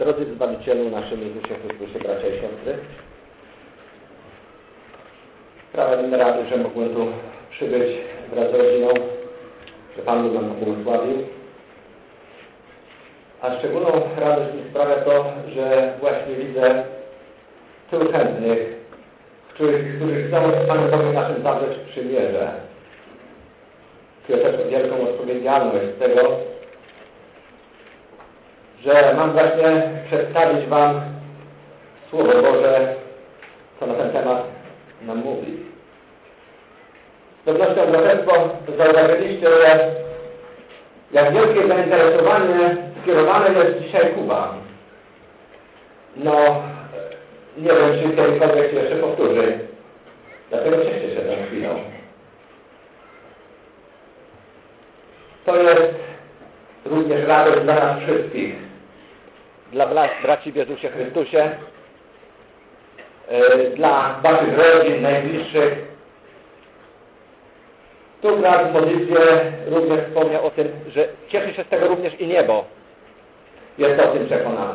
Drodzy Zbawicielu naszym Jezusie Chrystusie, bracia i siostry, prawie rady, że mogłem tu przybyć wraz z rodziną, że Pan Bóg nam pobłogosławił. A szczególną radość mi sprawia to, że właśnie widzę tylu chętnych, którzy chcą z Panem Bogiem naszym zawrzeć przymierze. Czuję też wielką odpowiedzialność z tego, że mam właśnie przedstawić Wam Słowo Boże, co na ten temat nam mówi. Z pewnością Braterstwo zauważyliście, że jak wielkie zainteresowanie skierowane jest dzisiaj ku Wam. No, nie wiem, czy kiedykolwiek się jeszcze powtórzy. Dlatego cieszcie się tą chwilą. To jest również radość dla nas wszystkich. Dla braci w Jezusie Chrystusie, dla Waszych rodzin, najbliższych. Tu brat w modlitwie również wspomniał o tym, że cieszy się z tego również i niebo. Jest o tym przekonany.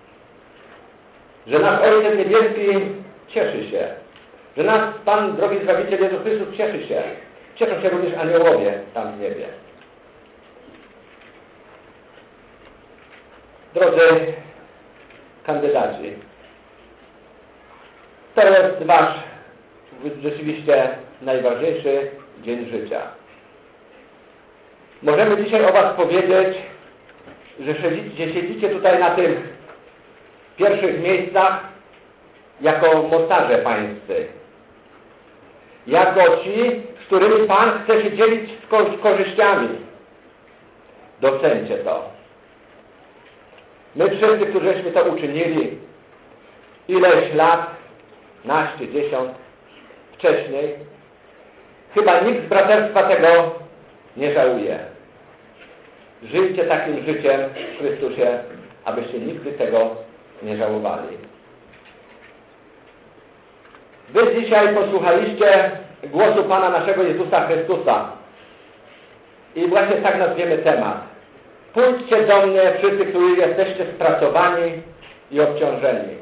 Że nasz Ojciec Niebieski cieszy się. Że nasz Pan, drogi Zbawiciel Jezus Chrystus cieszy się. Cieszą się również aniołowie tam w niebie. Drodzy kandydaci, to jest Wasz rzeczywiście najważniejszy dzień życia. Możemy dzisiaj o Was powiedzieć, że siedzicie tutaj na tych pierwszych miejscach jako mocarze pańscy. Jako ci, z którymi Pan chce się dzielić z korzyściami. Doceńcie to. My wszyscy, którzyśmy to uczynili ileś lat, naście, 10 wcześniej, chyba nikt z braterstwa tego nie żałuje. Żyjcie takim życiem w Chrystusie, abyście nigdy tego nie żałowali. Wy dzisiaj posłuchaliście głosu Pana naszego Jezusa Chrystusa. I właśnie tak nazwiemy temat. Pójdźcie do mnie, wszyscy, którzy jesteście spracowani i obciążeni.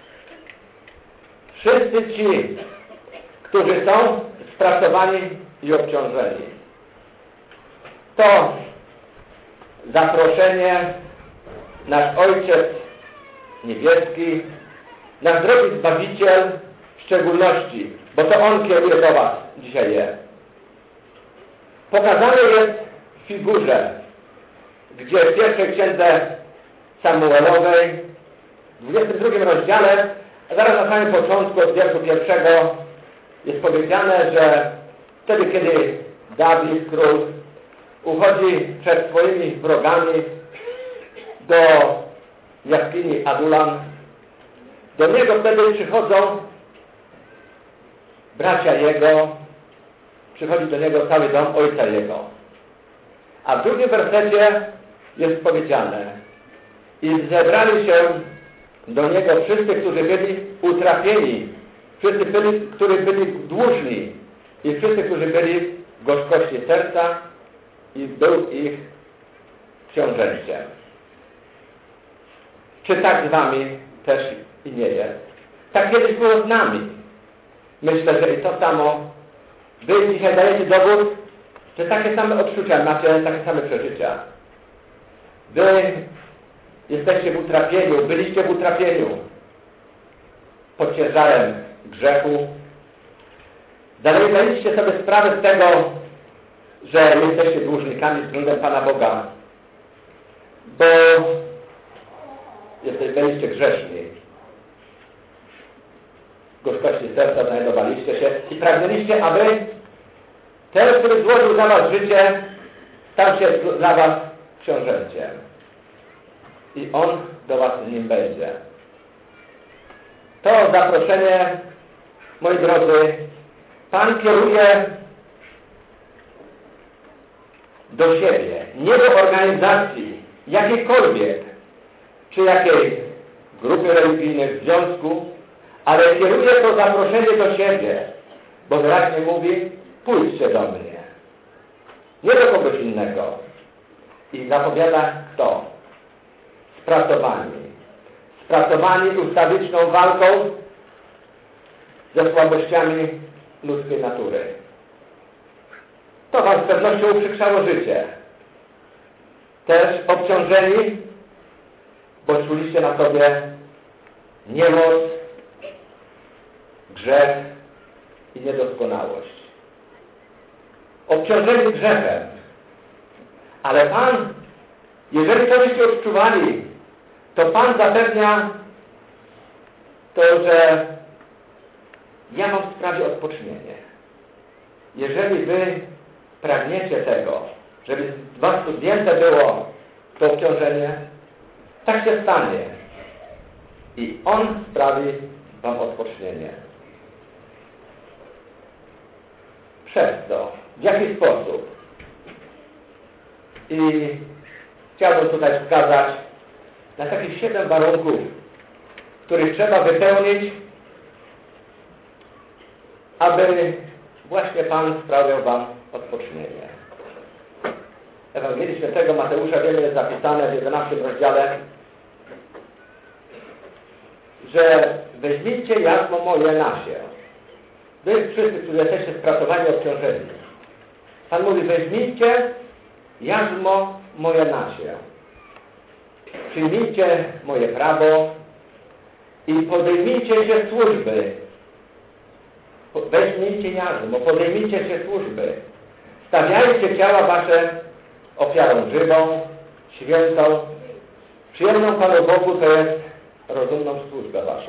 Wszyscy ci, którzy są spracowani i obciążeni. To zaproszenie nasz Ojciec Niebieski, nasz drogi Zbawiciel w szczególności, bo to On kieruje do Was dzisiaj jest. Pokazane jest w figurze, gdzie w pierwszej księdze Samuelowej, w 22 rozdziale, a zaraz na samym początku od wierszu 1 jest powiedziane, że wtedy, kiedy Dawid, król, uchodzi przed swoimi wrogami do jaskini Adulam, do niego wtedy przychodzą bracia jego, przychodzi do niego cały dom ojca jego. A w drugim wersecie jest powiedziane: i zebrali się do niego wszyscy, którzy byli utrapieni, wszyscy, którzy byli dłużni i wszyscy, którzy byli w gorzkości serca i był ich książęciem. Czy tak z Wami też i nie jest? Tak kiedyś było z nami. Myślę, że i to samo. Wy dzisiaj dajecie dowód, że takie same odczucia macie, takie same przeżycia. Wy jesteście w utrapieniu, byliście w utrapieniu pod ciężarem grzechu. Zdaliście sobie sprawę z tego, że jesteście dłużnikami względem Pana Boga, bo byliście grzeszni. W gorzkości serca znajdowaliście się i pragnęliście, aby ten, który złożył za Was życie, stał się dla Was książęciem. I On do Was nim będzie. To zaproszenie, moi drodzy, Pan kieruje do siebie, nie do organizacji jakiejkolwiek, czy jakiej grupy religijnej, związku, ale kieruje to zaproszenie do siebie, bo wyraźnie mówi: pójdźcie do mnie. Nie do kogoś innego. I zapowiada kto? Spracowani, spracowani ustawiczną walką ze słabościami ludzkiej natury. To wam z pewnością uprzykrzało życie. Też obciążeni, bo czuliście na sobie niemoc, grzech i niedoskonałość. Obciążeni grzechem. Ale Pan, jeżeli to byście odczuwali, to Pan zapewnia to, że ja wam sprawię odpocznienie. Jeżeli wy pragniecie tego, żeby z was tu zdjęte było to obciążenie, tak się stanie. I On sprawi wam odpocznienie. Przez to. W jaki sposób? I chciałbym tutaj wskazać na takich 7 warunków, których trzeba wypełnić, aby właśnie Pan sprawiał wam odpocznienie. W Ewangelii Świętego Mateusza wiele jest zapisane w 11 rozdziale, że weźmijcie jarzmo moje na się. Wy wszyscy, którzy jesteście spracowani, obciążeni. Pan mówi, weźmijcie jarzmo moje na się. Przyjmijcie moje prawo i podejmijcie się służby. Weźmijcie jarzmo, podejmijcie się służby. Stawiajcie ciała wasze ofiarą żywą, świętą, przyjemną Panu Bogu, to jest rozumną służbę waszą.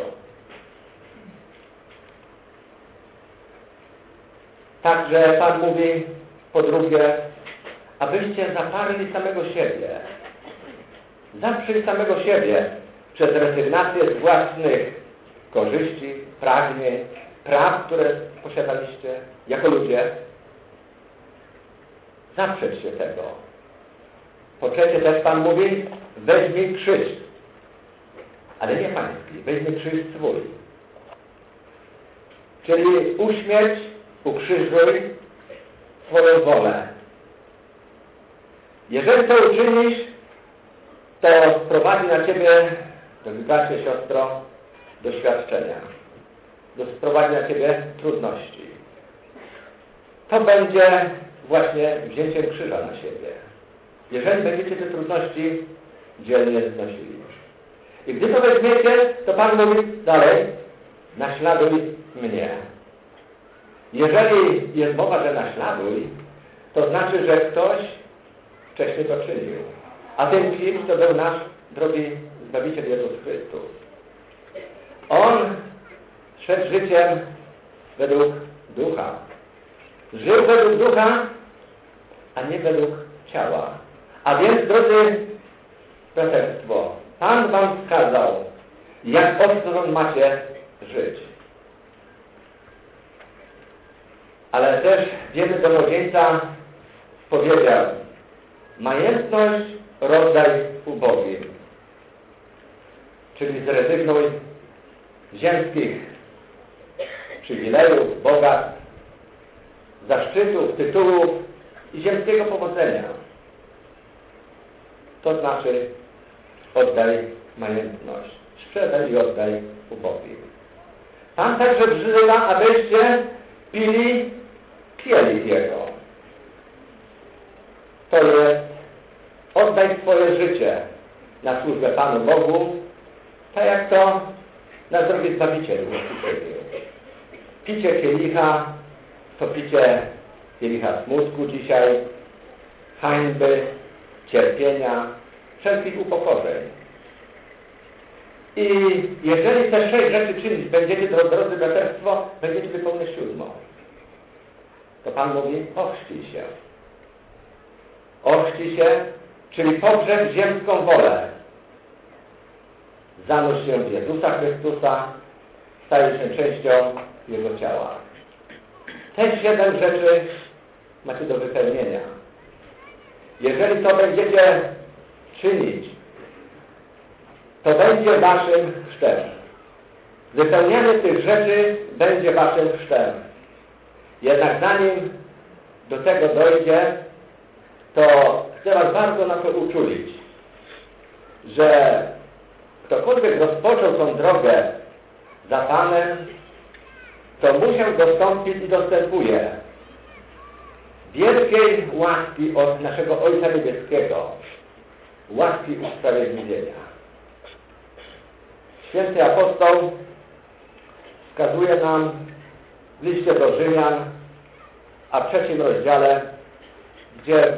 Także Pan mówi po drugie, abyście zaparli samego siebie. Zaprzyj samego siebie przez rezygnację z własnych korzyści, pragnień, praw, które posiadaliście jako ludzie. Zaprzeć się tego. Po trzecie też Pan mówi, weźmij krzyż. Ale nie pański, weźmij krzyż swój. Czyli uśmierć, ukrzyżuj swoją wolę. Jeżeli to uczynisz, to sprowadzi na ciebie, droga się siostro, doświadczenia. Sprowadzi na ciebie trudności. To będzie właśnie wzięciem krzyża na siebie. Jeżeli będziecie te trudności dzielnie znosili. I gdy to weźmiecie, to Pan mówi dalej, naśladuj mnie. Jeżeli jest mowa, że naśladuj, to znaczy, że ktoś wcześniej to czynił. A ten kimś to był nasz drogi Zbawiciel Jezus Chrystus. On szedł życiem według ducha. Żył według ducha, a nie według ciała. A więc, drodzy braterstwo, Pan wam wskazał, jak odtąd macie żyć. Ale też wiemy do młodzieńca powiedział, majętność rozdaj ubogim. Czyli zrezygnuj z ziemskich przywilejów, bogactw, zaszczytów, tytułów i ziemskiego powodzenia. To znaczy oddaj majętność. Sprzedaj i oddaj ubogim. Pan także wzywa, abyście pili kielich Jego. To jest oddaj swoje życie na służbę Panu Bogu, tak jak to na drogi Zbawicielu uczynił. Picie kielicha to picie kielicha smutku dzisiaj, hańby, cierpienia, wszelkich upokorzeń. I jeżeli te 6 rzeczy czynić będziecie, to drodzy braterstwo, będziecie wypełnić 7. To Pan mówi, ochrzcij się. Ochrzcij się, czyli pogrzeb ziemską wolę. Zanurz się w Jezusa Chrystusa, stajesz się częścią Jego ciała. Te 7 rzeczy macie do wypełnienia. Jeżeli to będziecie czynić, to będzie waszym chrztem. Wypełnianie tych rzeczy będzie waszym chrztem. Jednak zanim do tego dojdzie, to chcę was bardzo na to uczulić, że ktokolwiek rozpoczął tą drogę za Panem, to musiał dostąpić i dostępuje wielkiej łaski od naszego Ojca Niebieskiego, łaski usprawiedliwienia. Święty apostoł wskazuje nam w liście do Rzymian, a w 3 rozdziale, gdzie w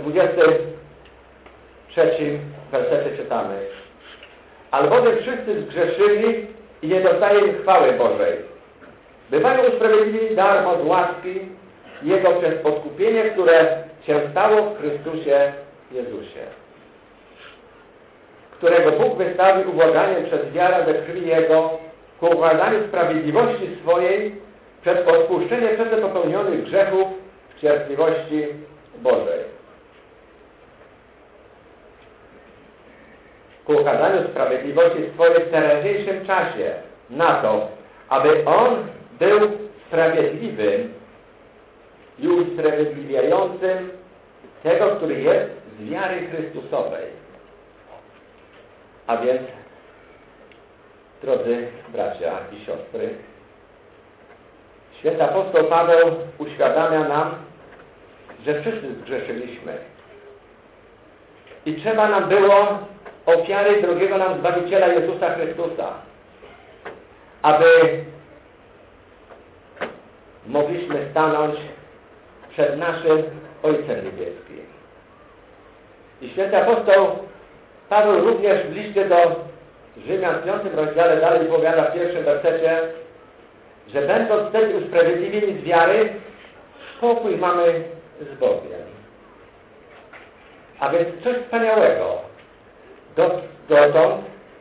23 wersecie czytamy: albowiem wszyscy zgrzeszyli i nie dostają chwały Bożej. Bywają usprawiedliwieni darmo z łaski Jego przez odkupienie, które się stało w Chrystusie Jezusie, którego Bóg wystawił ubłaganiem przez wiarę we krwi Jego ku układaniu sprawiedliwości swojej przez odpuszczenie przeze popełnionych grzechów w cierpliwości Bożej. Ku układaniu sprawiedliwości swojej w teraźniejszym czasie na to, aby On był sprawiedliwym i usprawiedliwiającym tego, który jest z wiary Chrystusowej. A więc, drodzy bracia i siostry, święty apostoł Paweł uświadamia nam, że wszyscy zgrzeszyliśmy i trzeba nam było ofiary drogiego nam Zbawiciela Jezusa Chrystusa, aby mogliśmy stanąć przed naszym Ojcem Niebieskim. I święty apostoł Paweł również w liście do Rzymian w 5 rozdziale dalej powiada w 1 wersecie, że będąc wtedy usprawiedliwieni z wiary, spokój mamy z Bogiem. A więc coś wspaniałego. Dotąd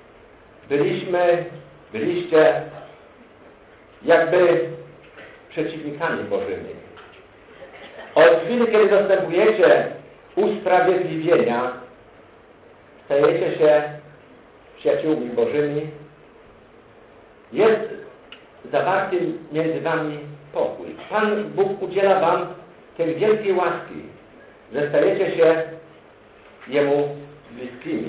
byliście jakby przeciwnikami Bożymi. Od chwili, kiedy dostępujecie usprawiedliwienia, stajecie się przyjaciółmi Bożymi, jest zawarty między wami pokój. Pan Bóg udziela wam tej wielkiej łaski, że stajecie się Jemu bliskimi.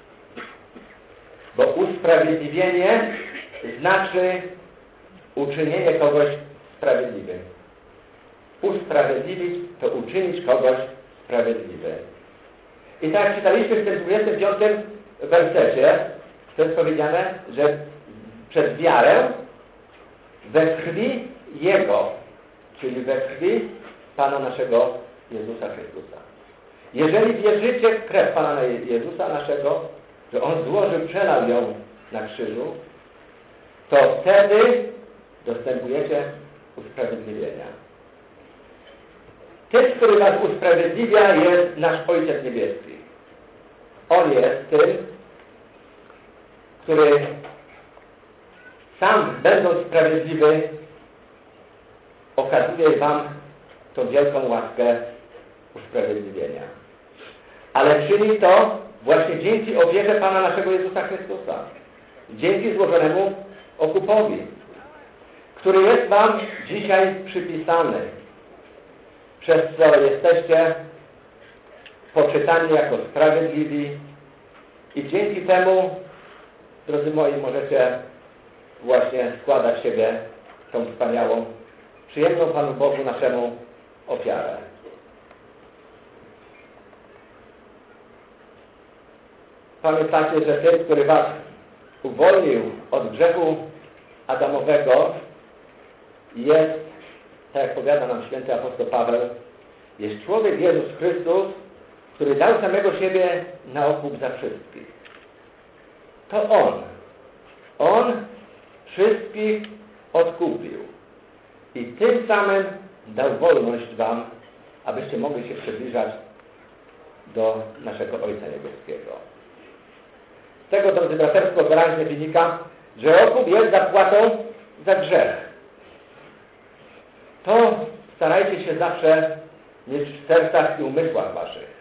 Bo usprawiedliwienie znaczy uczynienie kogoś sprawiedliwym. Usprawiedliwić to uczynić kogoś sprawiedliwym. I tak jak czytaliśmy w tym 25 wersecie, to jest powiedziane, że przez wiarę we krwi Jego, czyli we krwi Pana naszego Jezusa Chrystusa. Jeżeli wierzycie w krew Pana Jezusa naszego, że On złożył, przelał ją na krzyżu, to wtedy dostępujecie usprawiedliwienia. Tym, który was usprawiedliwia, jest nasz Ojciec Niebieski. On jest tym, który sam, będąc sprawiedliwy, okazuje wam tą wielką łaskę usprawiedliwienia. Ale czyni to właśnie dzięki ofierze Pana naszego Jezusa Chrystusa. Dzięki złożonemu okupowi, który jest wam dzisiaj przypisany, przez co jesteście poczytani jako sprawiedliwi i dzięki temu, drodzy moi, możecie właśnie składać siebie tą wspaniałą, przyjemną Panu Bogu naszemu ofiarę. Pamiętacie, że ten, który was uwolnił od grzechu Adamowego, jest, tak jak powiada nam święty apostoł Paweł, jest człowiek Jezus Chrystus, który dał samego siebie na okup za wszystkich. To On wszystkich odkupił i tym samym dał wolność wam, abyście mogli się przybliżać do naszego Ojca Niebieskiego. Z tego, drodzy braterstwo, wyraźnie wynika, że okup jest zapłatą za grzech. To starajcie się zawsze mieć w sercach i umysłach waszych.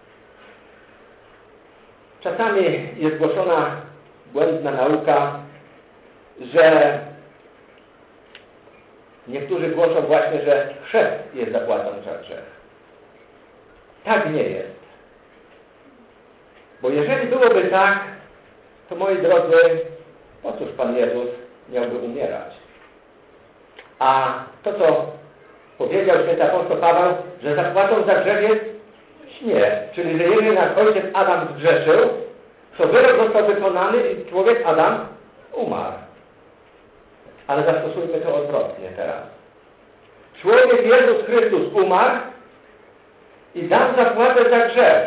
Czasami jest głoszona błędna nauka, że niektórzy głoszą właśnie, że chrzest jest zapłatą za grzech. Tak nie jest. Bo jeżeli byłoby tak, to moi drodzy, po cóż Pan Jezus miałby umierać? A to, co powiedział święty apostoł Paweł, że zapłatą za grzech jest śmierć. Czyli, że jeżeli nasz ojciec Adam zgrzeszył, to wyrok został wykonany i człowiek Adam umarł. Ale zastosujmy to odwrotnie teraz. Człowiek Jezus Chrystus umarł i dał zapłatę za grzech,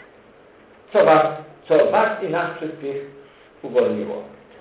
co was i nas wszystkich uwolniło.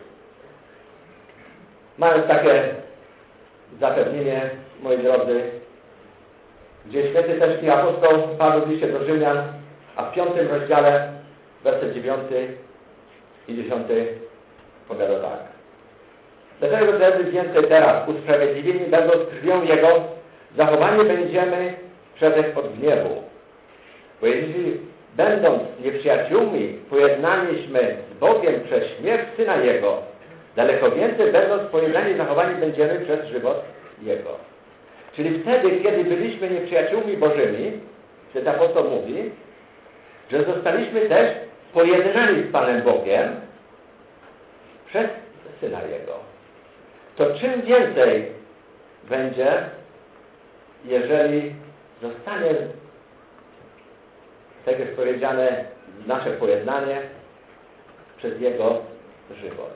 Mając takie zapewnienie, moi drodzy, gdzie święty też i apostoł Paweł w liście do Rzymian, a w 5 rozdziale, werset 9 i 10 powiada tak. Dlatego, drodzy, więcej teraz usprawiedliwieni będąc krwią Jego, zachowani będziemy przez od gniewu. Bo jeśli będąc nieprzyjaciółmi, pojednaliśmy z Bogiem przez śmierć Syna Jego, daleko więcej będąc pojednani, zachowani będziemy przez żywot Jego. Czyli wtedy, kiedy byliśmy nieprzyjaciółmi Bożymi, ten apostoł mówi, że zostaliśmy też pojednani z Panem Bogiem przez Syna Jego. To czym więcej będzie, jeżeli zostanie, tak jest powiedziane, nasze pojednanie przez Jego żywot.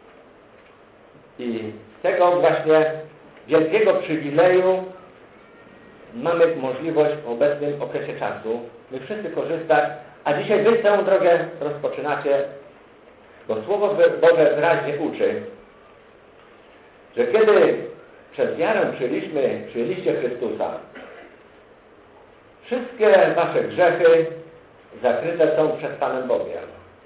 I z tego właśnie wielkiego przywileju mamy możliwość w obecnym okresie czasu my wszyscy korzystać, a dzisiaj wy tę drogę rozpoczynacie, bo Słowo Boże wyraźnie uczy, że kiedy przez wiarę przyjęliście Chrystusa, wszystkie wasze grzechy zakryte są przed Panem Bogiem.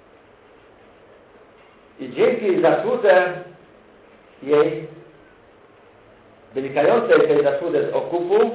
I dzięki zasłudze jej, wynikającej tej zasłudze z okupu,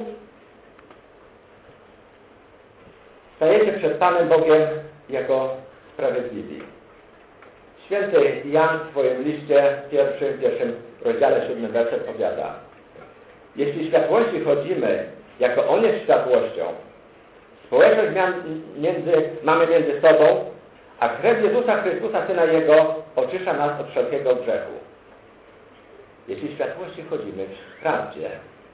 stajecie przed Panem Bogiem jako sprawiedliwi. Święty Jan w swoim liście w pierwszym rozdziale 7 werset powiada: jeśli światłości chodzimy, jako On jest światłością, społeczność mamy między sobą, a krew Jezusa Chrystusa, Syna Jego, oczyszcza nas od wszelkiego grzechu. Jeśli światłości chodzimy w prawdzie,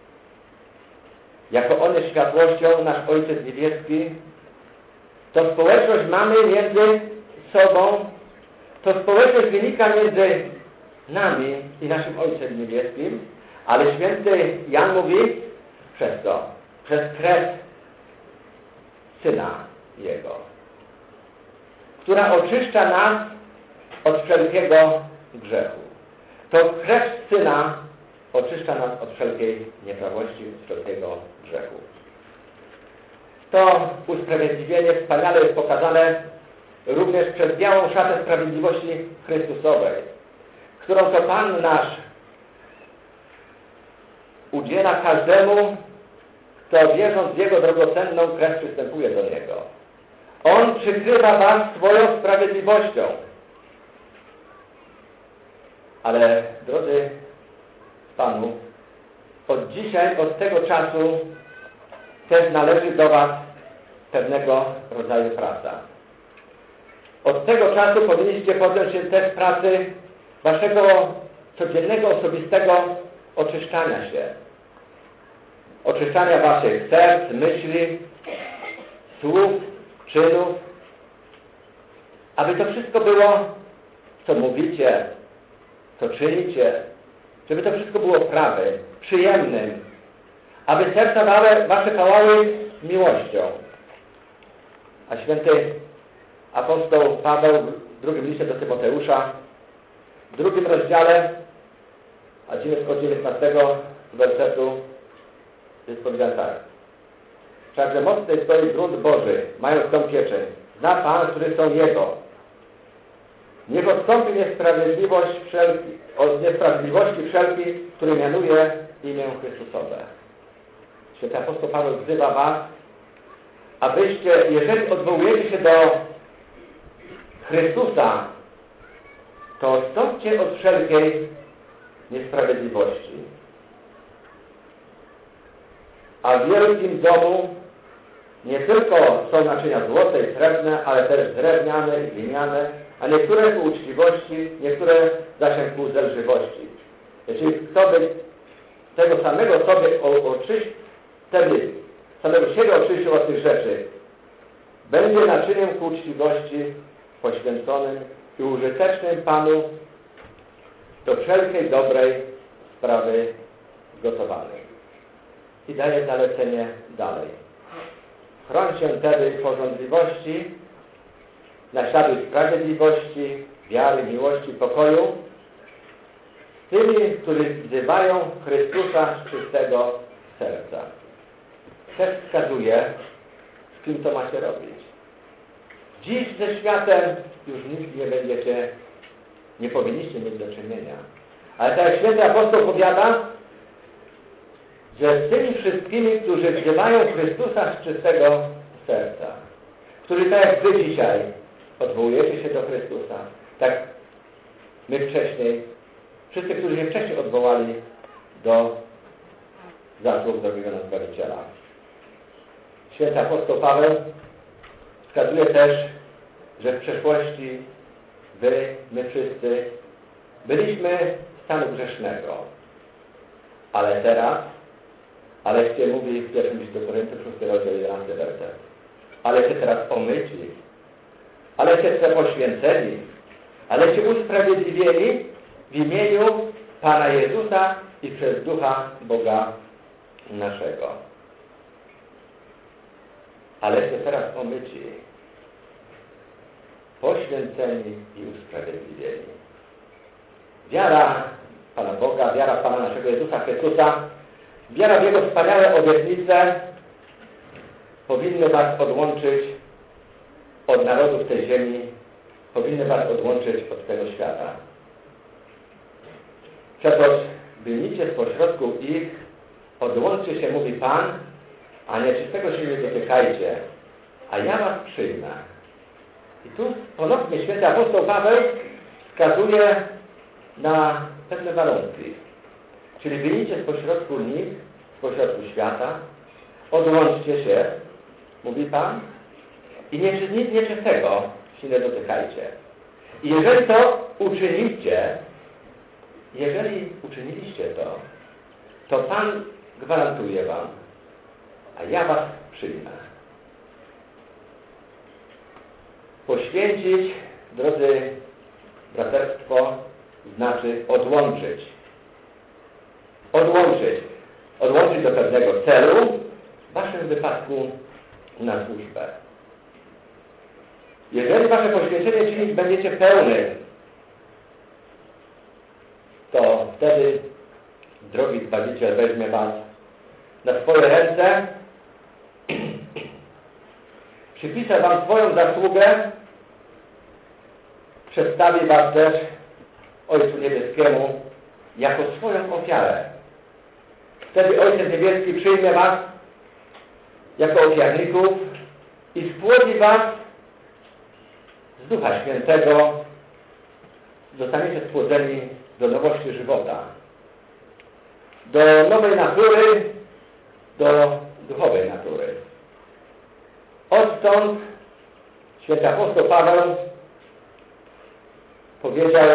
jako On jest światłością, nasz Ojciec Niebieski, to społeczność mamy między sobą, to społeczność wynika między nami i naszym Ojcem Niebieskim, ale święty Jan mówi przez to, przez krew Syna Jego, która oczyszcza nas od wszelkiego grzechu. To krew Syna oczyszcza nas od wszelkiej nieprawości, od wszelkiego grzechu. To usprawiedliwienie wspaniale jest pokazane również przez białą szatę sprawiedliwości Chrystusowej, którą to Pan nasz udziela każdemu, kto wierząc w Jego drogocenną krew przystępuje do Niego. On przykrywa was swoją sprawiedliwością. Ale, drodzy Panu, od dzisiaj, od tego czasu też należy do was pewnego rodzaju praca. Od tego czasu powinniście podjąć się też pracy waszego codziennego, osobistego oczyszczania się. Oczyszczania waszych serc, myśli, słów, czynów, aby to wszystko było, co mówicie, co czynicie, żeby to wszystko było prawym, przyjemnym, aby serca wasze pałały miłością. A święty apostoł Paweł w drugim liście do Tymoteusza, w 2 rozdziale, a od 19 wersetu jest powiedziane tak. Wszakże mocny stoi grunt Boży, mając tą pieczęć. Zna Pan, którzy są Jego. Niech odstąpi od niesprawiedliwości wszelki, który mianuje imię Chrystusowe. Święty apostoł Paweł wzywa was, abyście, jeżeli odwołujecie się do Chrystusa, to odstąpcie od wszelkiej niesprawiedliwości. A w wielkim domu nie tylko są naczynia złote i srebrne, ale też drewniane i gliniane, a niektóre ku uczciwości, niektóre zaś ku zelżywości. Czyli kto by tego samego sobie oczyścił, wtedy samego siebie oczyścił od tych rzeczy, będzie naczyniem ku uczciwości, poświęconym i użytecznym Panu do wszelkiej dobrej sprawy zgotowanej. I daje zalecenie dalej. Chroń się tedy pożądliwości, naśladuj sprawiedliwości, wiary, miłości, pokoju z tymi, którzy wzywają Chrystusa z czystego serca. Też wskazuje, z kim to macie robić. Dziś ze światem już nic nie powinniście mieć do czynienia. Ale tak jak święty apostoł powiada, że z tymi wszystkimi, którzy wzywają Chrystusa z czystego serca, którzy tak jak wy dzisiaj odwołujecie się do Chrystusa, tak my wcześniej, wszyscy, którzy się wcześniej odwołali do zasług drogiego nas Zbawiciela. Święty apostoł Paweł wskazuje też, że w przeszłości my wszyscy byliśmy stanu grzesznego. Ale teraz, aleście, mówi w pierwszym liście do Koryntiów, 6 rozdział 11 werset, aleście teraz omyci, aleście poświęceni, aleście usprawiedliwieni w imieniu Pana Jezusa i przez Ducha Boga naszego. Aleście teraz omyci, poświęceni i usprawiedliwieni. Wiara Pana Boga, wiara Pana naszego Jezusa Chrystusa, wiara w Jego wspaniałe obietnice powinny was odłączyć od narodów tej ziemi, powinny was odłączyć od tego świata. Przetoż wyjmijcie spośrodku ich, odłączcie się, mówi Pan, a nieczystego się nie dotykajcie, a ja was przyjmę. I tu ponownie święty apostoł Paweł wskazuje na pewne warunki. Czyli wyjmijcie spośrodku nich, spośrodku świata, odłączcie się, mówi Pan, i nic nieczystego się nie dotykajcie. I jeżeli to uczyniliście to Pan gwarantuje wam, a ja was przyjmę. Poświęcić, drodzy braterstwo, znaczy odłączyć. Odłączyć do pewnego celu, w waszym wypadku na służbę. Jeżeli wasze poświęcenie czynić będziecie pełny, to wtedy drogi Zbawiciel weźmie was na swoje ręce, przypisze wam swoją zasługę, przedstawi was też Ojcu Niebieskiemu jako swoją ofiarę. Wtedy Ojciec Niebieski przyjmie was jako ofiarników i spłodzi was z Ducha Świętego. Zostaniecie spłodzeni do nowości żywota, do nowej natury, do duchowej natury. Odtąd święty apostoł Paweł powiedział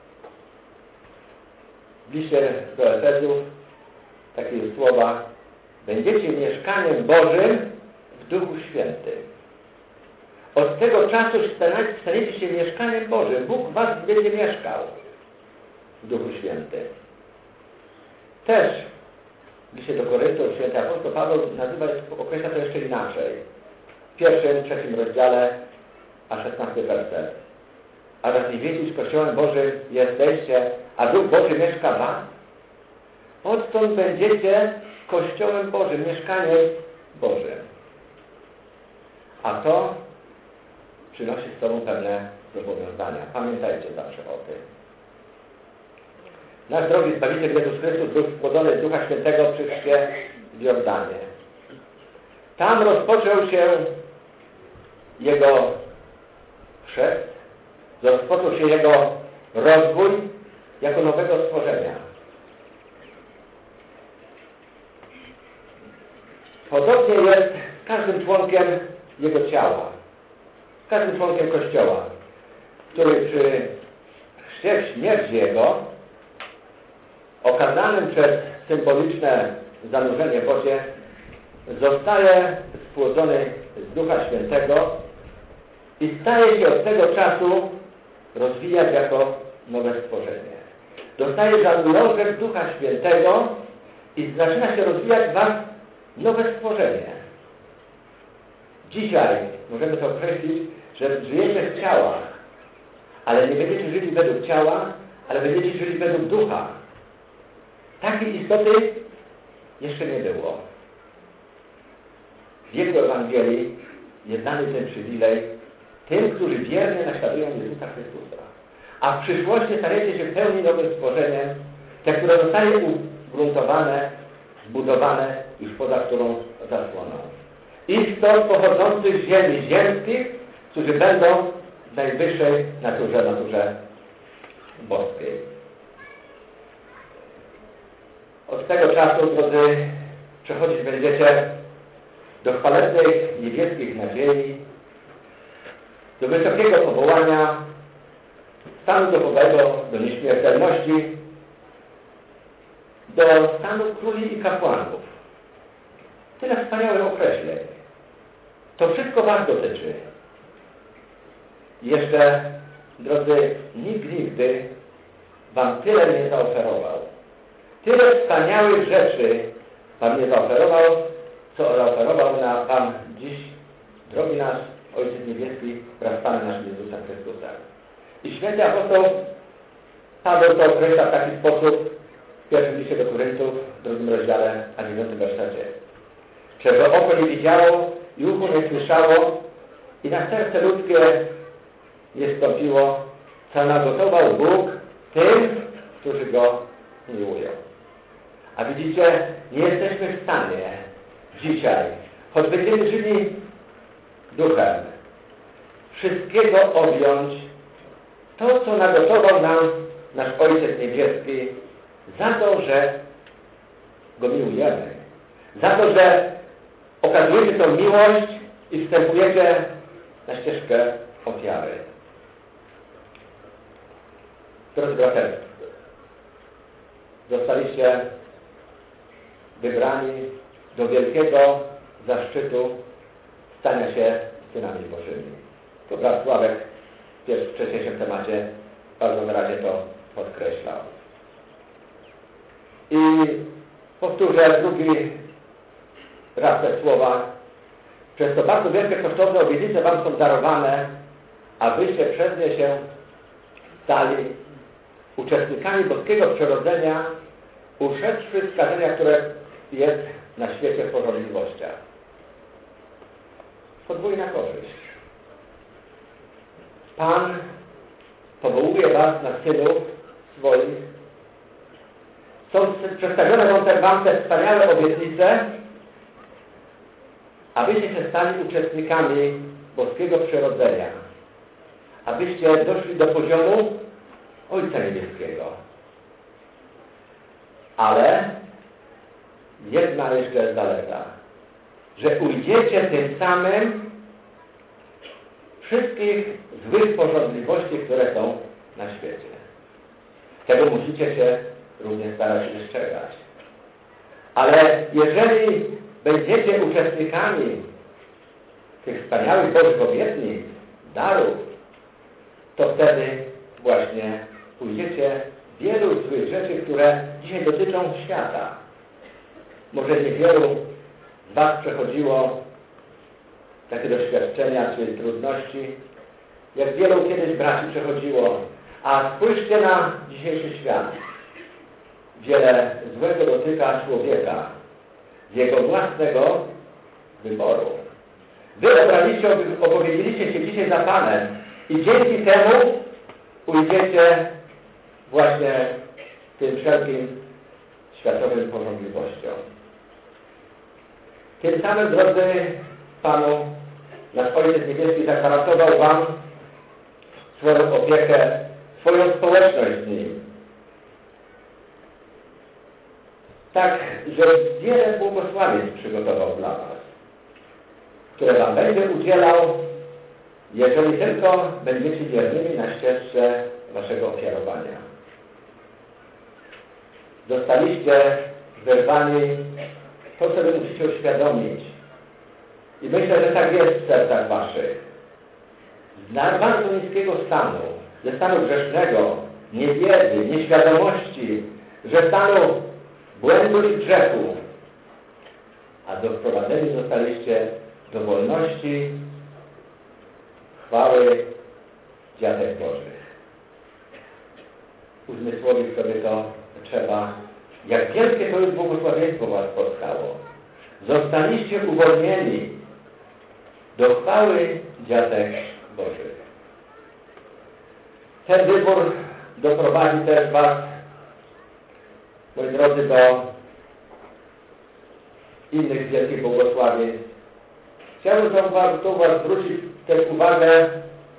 w liście do Efezów takie słowa: będziecie mieszkaniem Bożym w Duchu Świętym. Od tego czasu staniecie się mieszkaniem Bożym. Bóg was będzie mieszkał w Duchu Świętym. Też w liście do Koryntów święty apostoł Paweł określa to jeszcze inaczej. W 1-3 rozdziale, a 16 werset. A raz nie wiedzieć, Kościołem Bożym jesteście, a Duch Boży mieszka w was? Odtąd będziecie Kościołem Bożym, mieszkaniem Bożym. A to przynosi z sobą pewne zobowiązania. Pamiętajcie zawsze o tym. Nasz drogi Zbawiciel Jezus Chrystus był spłodzony z Ducha Świętego przy chrzcie w Jordanie. Tam rozpoczął się Jego chrzest, rozpoczął się Jego rozwój jako nowego stworzenia. Podobnie jest z każdym członkiem Jego ciała, z każdym członkiem Kościoła, który przy chrzcie w śmierć Jego, okazanym przez symboliczne zanurzenie w wodzie, zostaje spłodzony z Ducha Świętego i staje się od tego czasu rozwijać jako nowe stworzenie. Dostaje żanglorek Ducha Świętego i zaczyna się rozwijać w was nowe stworzenie. Dzisiaj możemy to określić, że żyjecie w ciałach, ale nie będziecie żyli według ciała, ale będziecie żyli według Ducha. Takiej istoty jeszcze nie było. W wieku Ewangelii jest dany ten przywilej tym, którzy wiernie naśladują Jezusa Chrystusa. A w przyszłości stajecie się w pełni nowym stworzeniem, te, które zostaje ugruntowane, zbudowane już poza którą zasłoną. Istot pochodzących z ziemi ziemskich, którzy będą w najwyższej naturze boskiej. Od tego czasu, drodzy, przechodzić będziecie do chwalebnych niebieskich nadziei, do wysokiego powołania, stanu duchowego, do nieśmiertelności, do stanu króli i kapłanów. Tyle wspaniałych określeń. To wszystko was dotyczy. Jeszcze, drodzy, nikt nigdy wam tyle nie zaoferował. Tyle wspaniałych rzeczy wam nie zaoferował, co zaoferował wam dziś, drogi nasz Ojciec Niebieski, wraz z Panem naszym Jezusem Chrystusem. I święty apostoł Paweł to określa w taki sposób w pierwszym liście do Koryntów, w 2 rozdziale, a 9 wersecie. Czego oko nie widziało i ucho nie słyszało i na serce ludzkie nie wstąpiło, co nagotował Bóg tym, którzy Go miłują. A widzicie, nie jesteśmy w stanie dzisiaj, choć będziemy żyli duchem, wszystkiego objąć to, co nagotował nam nasz Ojciec Niebieski, za to, że Go miłujemy. Za to, że okazujecie tą miłość i wstępujecie na ścieżkę ofiary. Drodzy bracia, zostaliście wybrani do wielkiego zaszczytu stania się synami Bożymi. To brat Sławek w wcześniejszym temacie bardzo wyraźnie to podkreślał. I powtórzę drugi raz te słowa. Przez to bardzo wielkie kosztowne obietnice wam są darowane, abyście przez nie się stali uczestnikami boskiego przyrodzenia, uszedłszy z skażenia, które jest na świecie w porządliwościach. Podwójna korzyść. Pan powołuje was na synów swoich. Są przedstawione wam te wspaniałe obietnice, abyście się stali uczestnikami boskiego przyrodzenia. Abyście doszli do poziomu Ojca Niebieskiego. Ale jedna jeszcze zaleta, że ujdziecie tym samym wszystkich złych porządliwości, które są na świecie. Tego musicie się również starać wystrzegać. Ale jeżeli będziecie uczestnikami tych wspaniałych Bożych obietnic, darów, to wtedy właśnie ujdziecie wielu złych rzeczy, które dzisiaj dotyczą świata. Może niewielu z was przechodziło takie doświadczenia czy trudności, jak wielu kiedyś braci przechodziło. A spójrzcie na dzisiejszy świat. Wiele złego dotyka człowieka z jego własnego wyboru. Wy opowiedzieliście się dzisiaj za Panem i dzięki temu ujdziecie właśnie tym wszelkim światowym porządliwościom. Tym samym, drodzy Panu, nasz Ojciec Niebieski zagwarantował wam swoją opiekę, swoją społeczność z Nim. Tak, że wiele błogosławieństw przygotował dla was, które wam będzie udzielał jeżeli tylko będziecie wiernymi na ścieżce waszego ofiarowania. Zostaliście wyrwani, to sobie musicie uświadomić. I myślę, że tak jest w sercach waszych. Z bardzo niskiego stanu, ze stanu grzesznego, niewiedzy, nieświadomości, ze stanu błędu i grzechu, a doprowadzeni zostaliście do wolności, chwały dziatek Bożych. Uzmysłowić sobie to trzeba, jak wielkie to już błogosławieństwo was spotkało. Zostaliście uwolnieni do chwały dziatek Bożych. Ten wybór doprowadzi też was, moi drodzy, do innych wielkich błogosławieństw. Chciałbym tu was zwrócić też uwagę,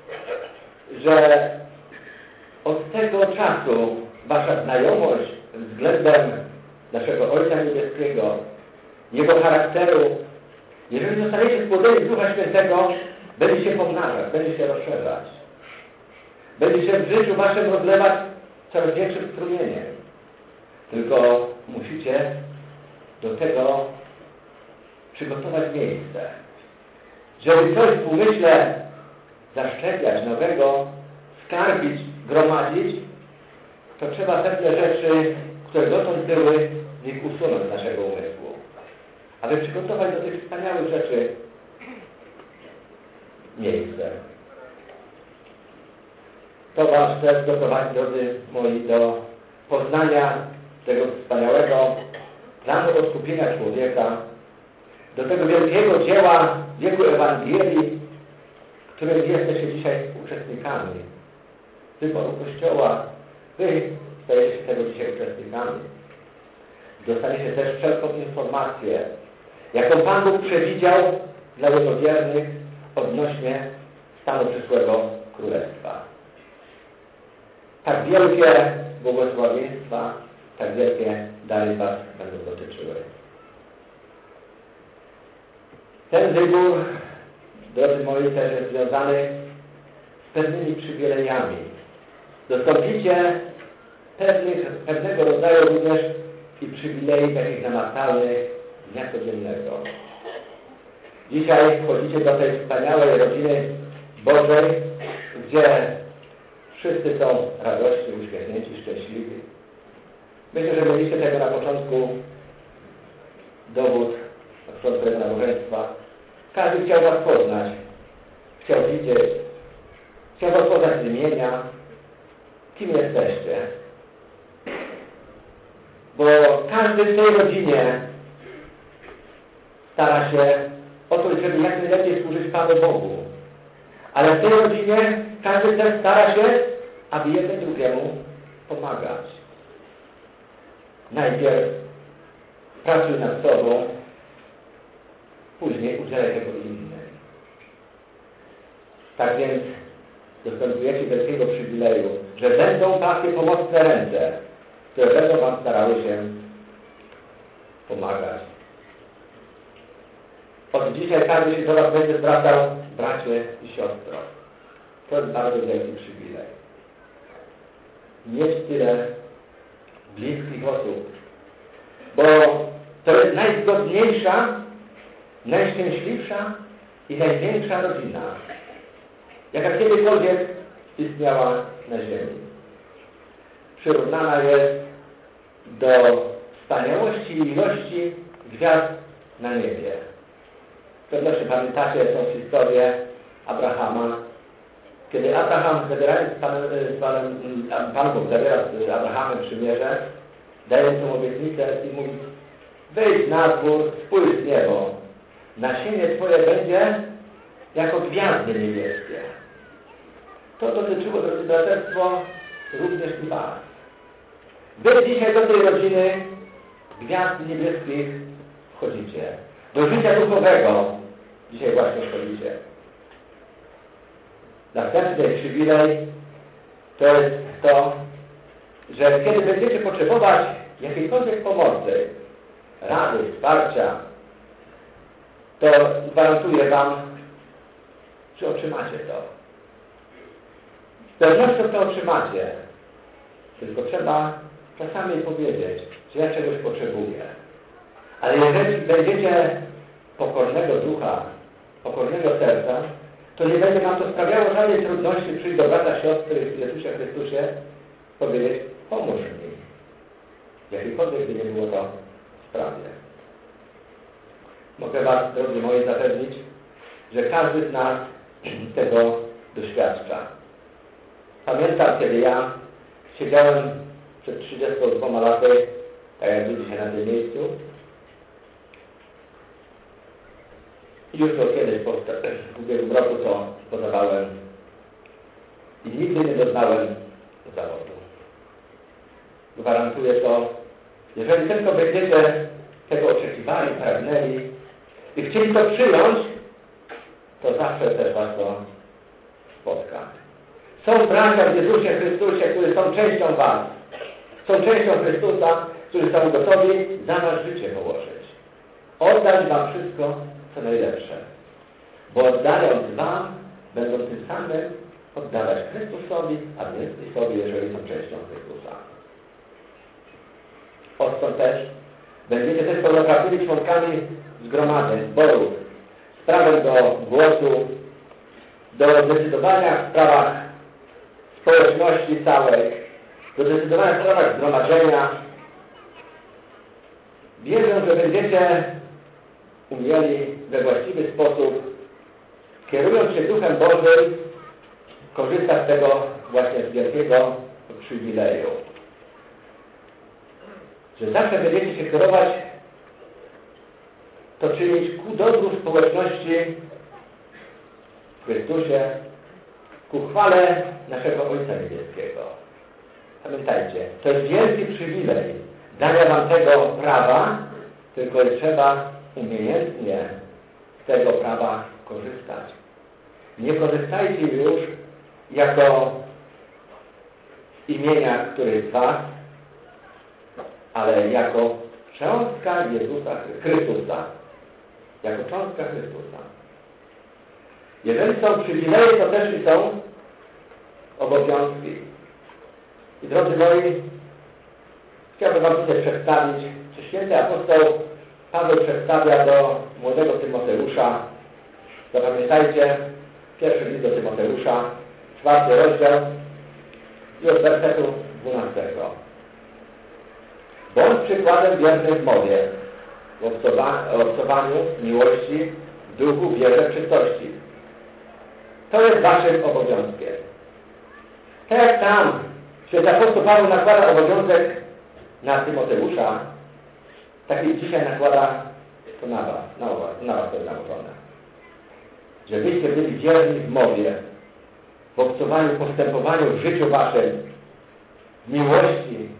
że od tego czasu wasza znajomość względem naszego Ojca Niebieskiego, Jego charakteru, jeżeli zostaniecie spłodzeni z Ducha Świętego, będzie się pomnażać, będzie się rozszerzać. Będzie się w życiu waszym rozlewać coraz większym strumieniem. Tylko musicie do tego przygotować miejsce. Żeby coś w umyśle zaszczepiać nowego, skarbić, gromadzić, to trzeba pewne rzeczy, które dotąd były, z nich usunąć z naszego umysłu. Aby przygotować do tych wspaniałych rzeczy miejsce. To was też doprowadzi, drodzy moi, do poznania tego wspaniałego planu odkupienia człowieka, do tego wielkiego dzieła wieku Ewangelii, którym jesteście dzisiaj uczestnikami. Wyboru Kościoła. Wy stajecie się tego dzisiaj uczestnikami. Dostaniecie też wszelką informację, jaką Pan Bóg przewidział dla Jego wiernych odnośnie stanu przyszłego Królestwa. Tak wielkie błogosławieństwa, tak wielkie dary was będą dotyczyły. Ten wybór, drodzy moi, też jest związany z pewnymi przywilejami. Dostąpicie pewnego rodzaju również i przywilei takich namacalnych dnia codziennego. Dzisiaj wchodzicie do tej wspaniałej rodziny Bożej, gdzie wszyscy są radośni, uśmiechnięci, szczęśliwi. Myślę, że mieliście tego na początku dowód na początku tego nabożeństwa. Każdy chciał was poznać, chciał widzieć, chciał was poznać z imienia, kim jesteście. Bo każdy w tej rodzinie stara się o to, żeby jak najlepiej służyć Panu Bogu. Ale w tej rodzinie każdy też stara się, aby jeden drugiemu pomagać. Najpierw pracuj nad sobą, później udzielaj tego innym. Tak więc dostępujecie wielkiego przywileju, że będą takie pomocne ręce, które będą wam starały się pomagać. Od dzisiaj każdy się do was będzie zwracał bracie i siostro. To jest bardzo wielki przywilej. Mieć tyle bliskich osób, bo to jest najzgodniejsza, najszczęśliwsza i największa rodzina, jaka kiedykolwiek istniała na ziemi. Przyrównana jest do wspaniałości i ilości gwiazd na niebie. Z pewnością pamiętacie tą historię Abrahama, kiedy Abraham, zabierając Pan Bóg zabiera z Abrahamem przymierze, daje mu obietnicę i mówi: wyjdź na dwór, spójrz w niebo, nasienie twoje będzie jako gwiazdy niebieskie. To dotyczyło, drodzy braterstwo, również i was. Wy dzisiaj do tej rodziny gwiazd niebieskich wchodzicie. Do życia duchowego dzisiaj właśnie wchodzicie. Następny przywilej to jest to, że kiedy będziecie potrzebować jakiejkolwiek pomocy, rady, wsparcia, to gwarantuję wam, czy otrzymacie to. Z pewnością to otrzymacie. Tylko trzeba czasami powiedzieć, że ja czegoś potrzebuję. Ale jeżeli będziecie pokornego ducha, pokornego serca, to nie będzie wam to sprawiało żadnej trudności przyjść do brata, siostry w Jezusie Chrystusie, powiedzieć, pomóż mi. Jakikolwiek by nie było to w sprawie. Mogę was, drodzy moi, zapewnić, że każdy z nas tego doświadcza. Pamiętam, kiedy ja siedziałem przed 32 laty, tak jak dzisiaj na tym miejscu, i już to kiedyś w ubiegłym roku to podawałem i nigdy nie doznałem zawodu. Gwarantuję to, jeżeli tylko będziecie tego oczekiwali, pragnęli i chcieli to przyjąć, to zawsze też was to spotka. Są bracia w Jezusie Chrystusie, którzy są częścią was. Są częścią Chrystusa, którzy są gotowi za was życie położyć. Oddać wam wszystko, co najlepsze. Bo oddając wam, będą tym samym oddawać Chrystusowi, a więc i sobie, jeżeli są częścią Chrystusa. Odtąd też będziecie też pełnoprawnymi członkami zgromadzeń, zborów, z prawem do głosu, do decydowania w sprawach społeczności całej, do decydowania w sprawach zgromadzenia. Wierzę, że będziecie umieli we właściwy sposób, kierując się Duchem Bożym, korzystać z tego właśnie wielkiego przywileju. Że zawsze będziecie się kierować, to czynić ku dobru społeczności w Chrystusie, ku chwale naszego Ojca Niebieskiego. Pamiętajcie, to jest wielki przywilej dania wam tego prawa, tylko trzeba umiejętnie z tego prawa korzystać. Nie korzystajcie już jako imienia któryś z was, ale jako cząstka Jezusa Chrystusa. Jako cząstka Chrystusa. Jeżeli są przywileje, to też i są obowiązki. I drodzy moi, chciałbym wam tutaj przedstawić, czy święty apostoł Paweł przedstawia do młodego Tymoteusza. Zapamiętajcie, pierwszy list do Tymoteusza, 4 rozdział i od wersetu 12. Bądź przykładem wiernym w mowie, w obcowaniu, miłości, w duchu, wierze, czystości. To jest waszym obowiązkiem. Tak jak tam święty apostoł Paweł nakłada obowiązek na Tymoteusza, tak i dzisiaj nakłada to na was to jest nałożone. Żebyście byli wierni w mowie, w obcowaniu, postępowaniu w życiu waszym, w miłości,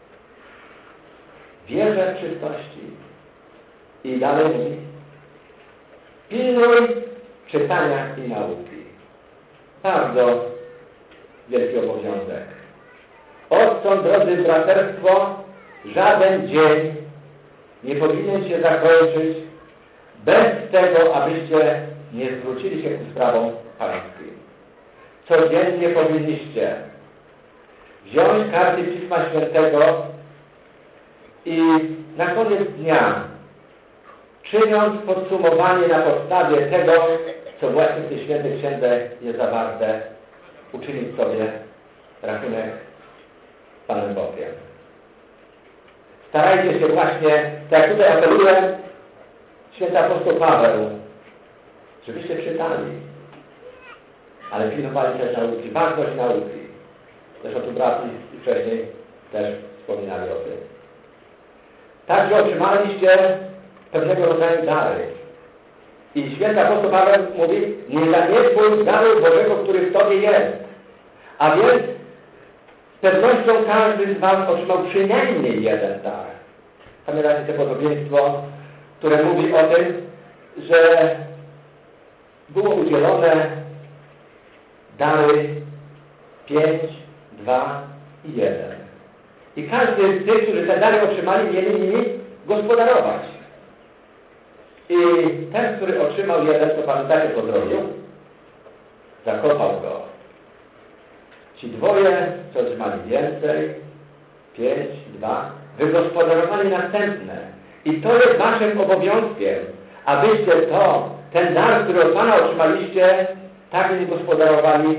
wierze, w czystości. I dalej mówi, pilnuj czytania i nauki. Bardzo wielki obowiązek. Odtąd, drodzy braterstwo, żaden dzień nie powinien się zakończyć bez tego, abyście nie zwrócili się ku sprawom pańskim. Codziennie powinniście wziąć karty Pisma Świętego i na koniec dnia, czyniąc podsumowanie na podstawie tego, co właśnie w tej świętej księdze jest zawarte, uczynić sobie rachunek z Panem Bogiem. Starajcie się właśnie, tak jak tutaj apeluje święty apostoł Paweł, żebyście czytali, ale pilnowali też nauki, ważność nauki. Zresztą tu braci i wcześniej też wspominali o tym. Także otrzymaliście pewnego rodzaju dary. I święty apostoł Paweł mówi, nie zaniedbuj daru Bożego, który w tobie jest. A więc z pewnością każdy z was otrzymał przynajmniej jeden dar. Pamiętacie to podobieństwo, które mówi o tym, że było udzielone dary 5, 2 i 1. I każdy z tych, którzy te dary otrzymali, mieli nimi gospodarować. I ten, który otrzymał jeden, to pamiętacie, co zrobił? zakopał go. Ci dwoje, co otrzymali więcej, 5, 2, wygospodarowali następne. I to jest waszym obowiązkiem, abyście ten dar, który od Pana otrzymaliście, tak nim gospodarowali,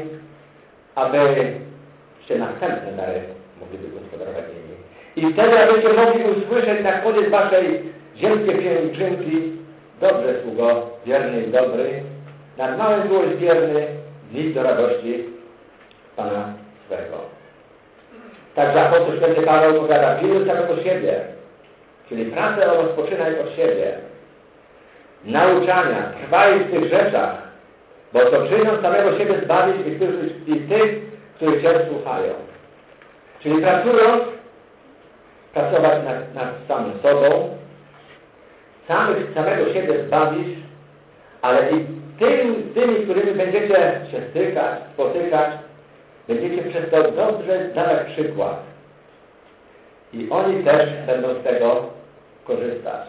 abyście następne dary mogli wygospodarować nimi. I wtedy, abyście mogli usłyszeć na koniec waszej ziemskiej pielgrzymki: dobrze, sługo, wierny i dobry, nad małym byłeś wierny, wnieś do radości Pana swego. Także apostoł święty Paweł powiada: pilnuj samego siebie, czyli pracę rozpoczynaj od siebie, nauczania, trwaj w tych rzeczach, bo to czynią samego siebie zbawić i tych, których Cię słuchają. Czyli pracować nad samym sobą, samego siebie zbawić, ale i tymi, którymi będziecie się spotykać, będziecie przez to dobrze dawać przykład. I oni też będą z tego korzystać.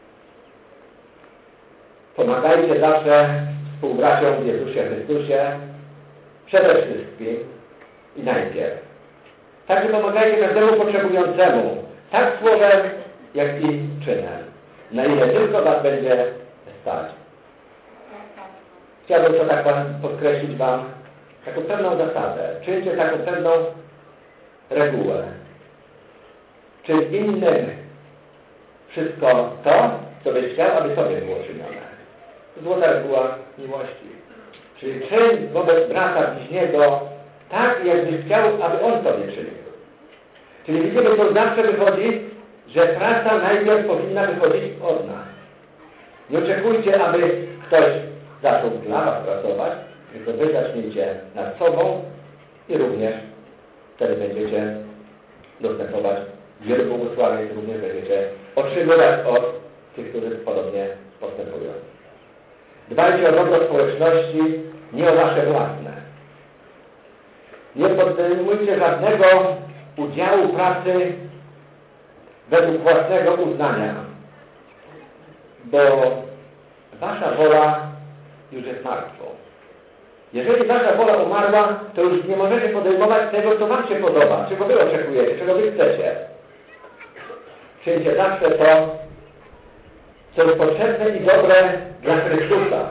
Pomagajcie zawsze współbraciom w Jezusie Chrystusie, przede wszystkim i najpierw. Także pomagajcie każdemu potrzebującemu, tak słowem, jak i czynem, na ile tylko was będzie stać. Chciałbym to tak podkreślić wam, taką pewną zasadę. Czyńcie taką pewną regułę. Czym innym wszystko to, co byś chciał, aby sobie było czynione. Złota reguła miłości. Czyli czyń wobec brata bliźniego tak, jakbyś chciał, aby on sobie czynił. Czyli widzimy, to zawsze wychodzi, że praca najpierw powinna wychodzić od nas. Nie oczekujcie, aby ktoś zaczął dla was pracować, tylko wy zacznijcie nad sobą i również wtedy będziecie dostępować wielu błogosławień, również będziecie otrzymywać od tych, którzy podobnie postępują. Dbajcie o dobro społeczności, nie o wasze własne. Nie podejmujcie żadnego udziału pracy według własnego uznania, bo wasza wola już jest martwą. Jeżeli wasza wola umarła, to już nie możecie podejmować tego, co wam się podoba, czego wy oczekujecie, czego wy chcecie. Czyńcie zawsze to, co jest potrzebne i dobre dla Chrystusa.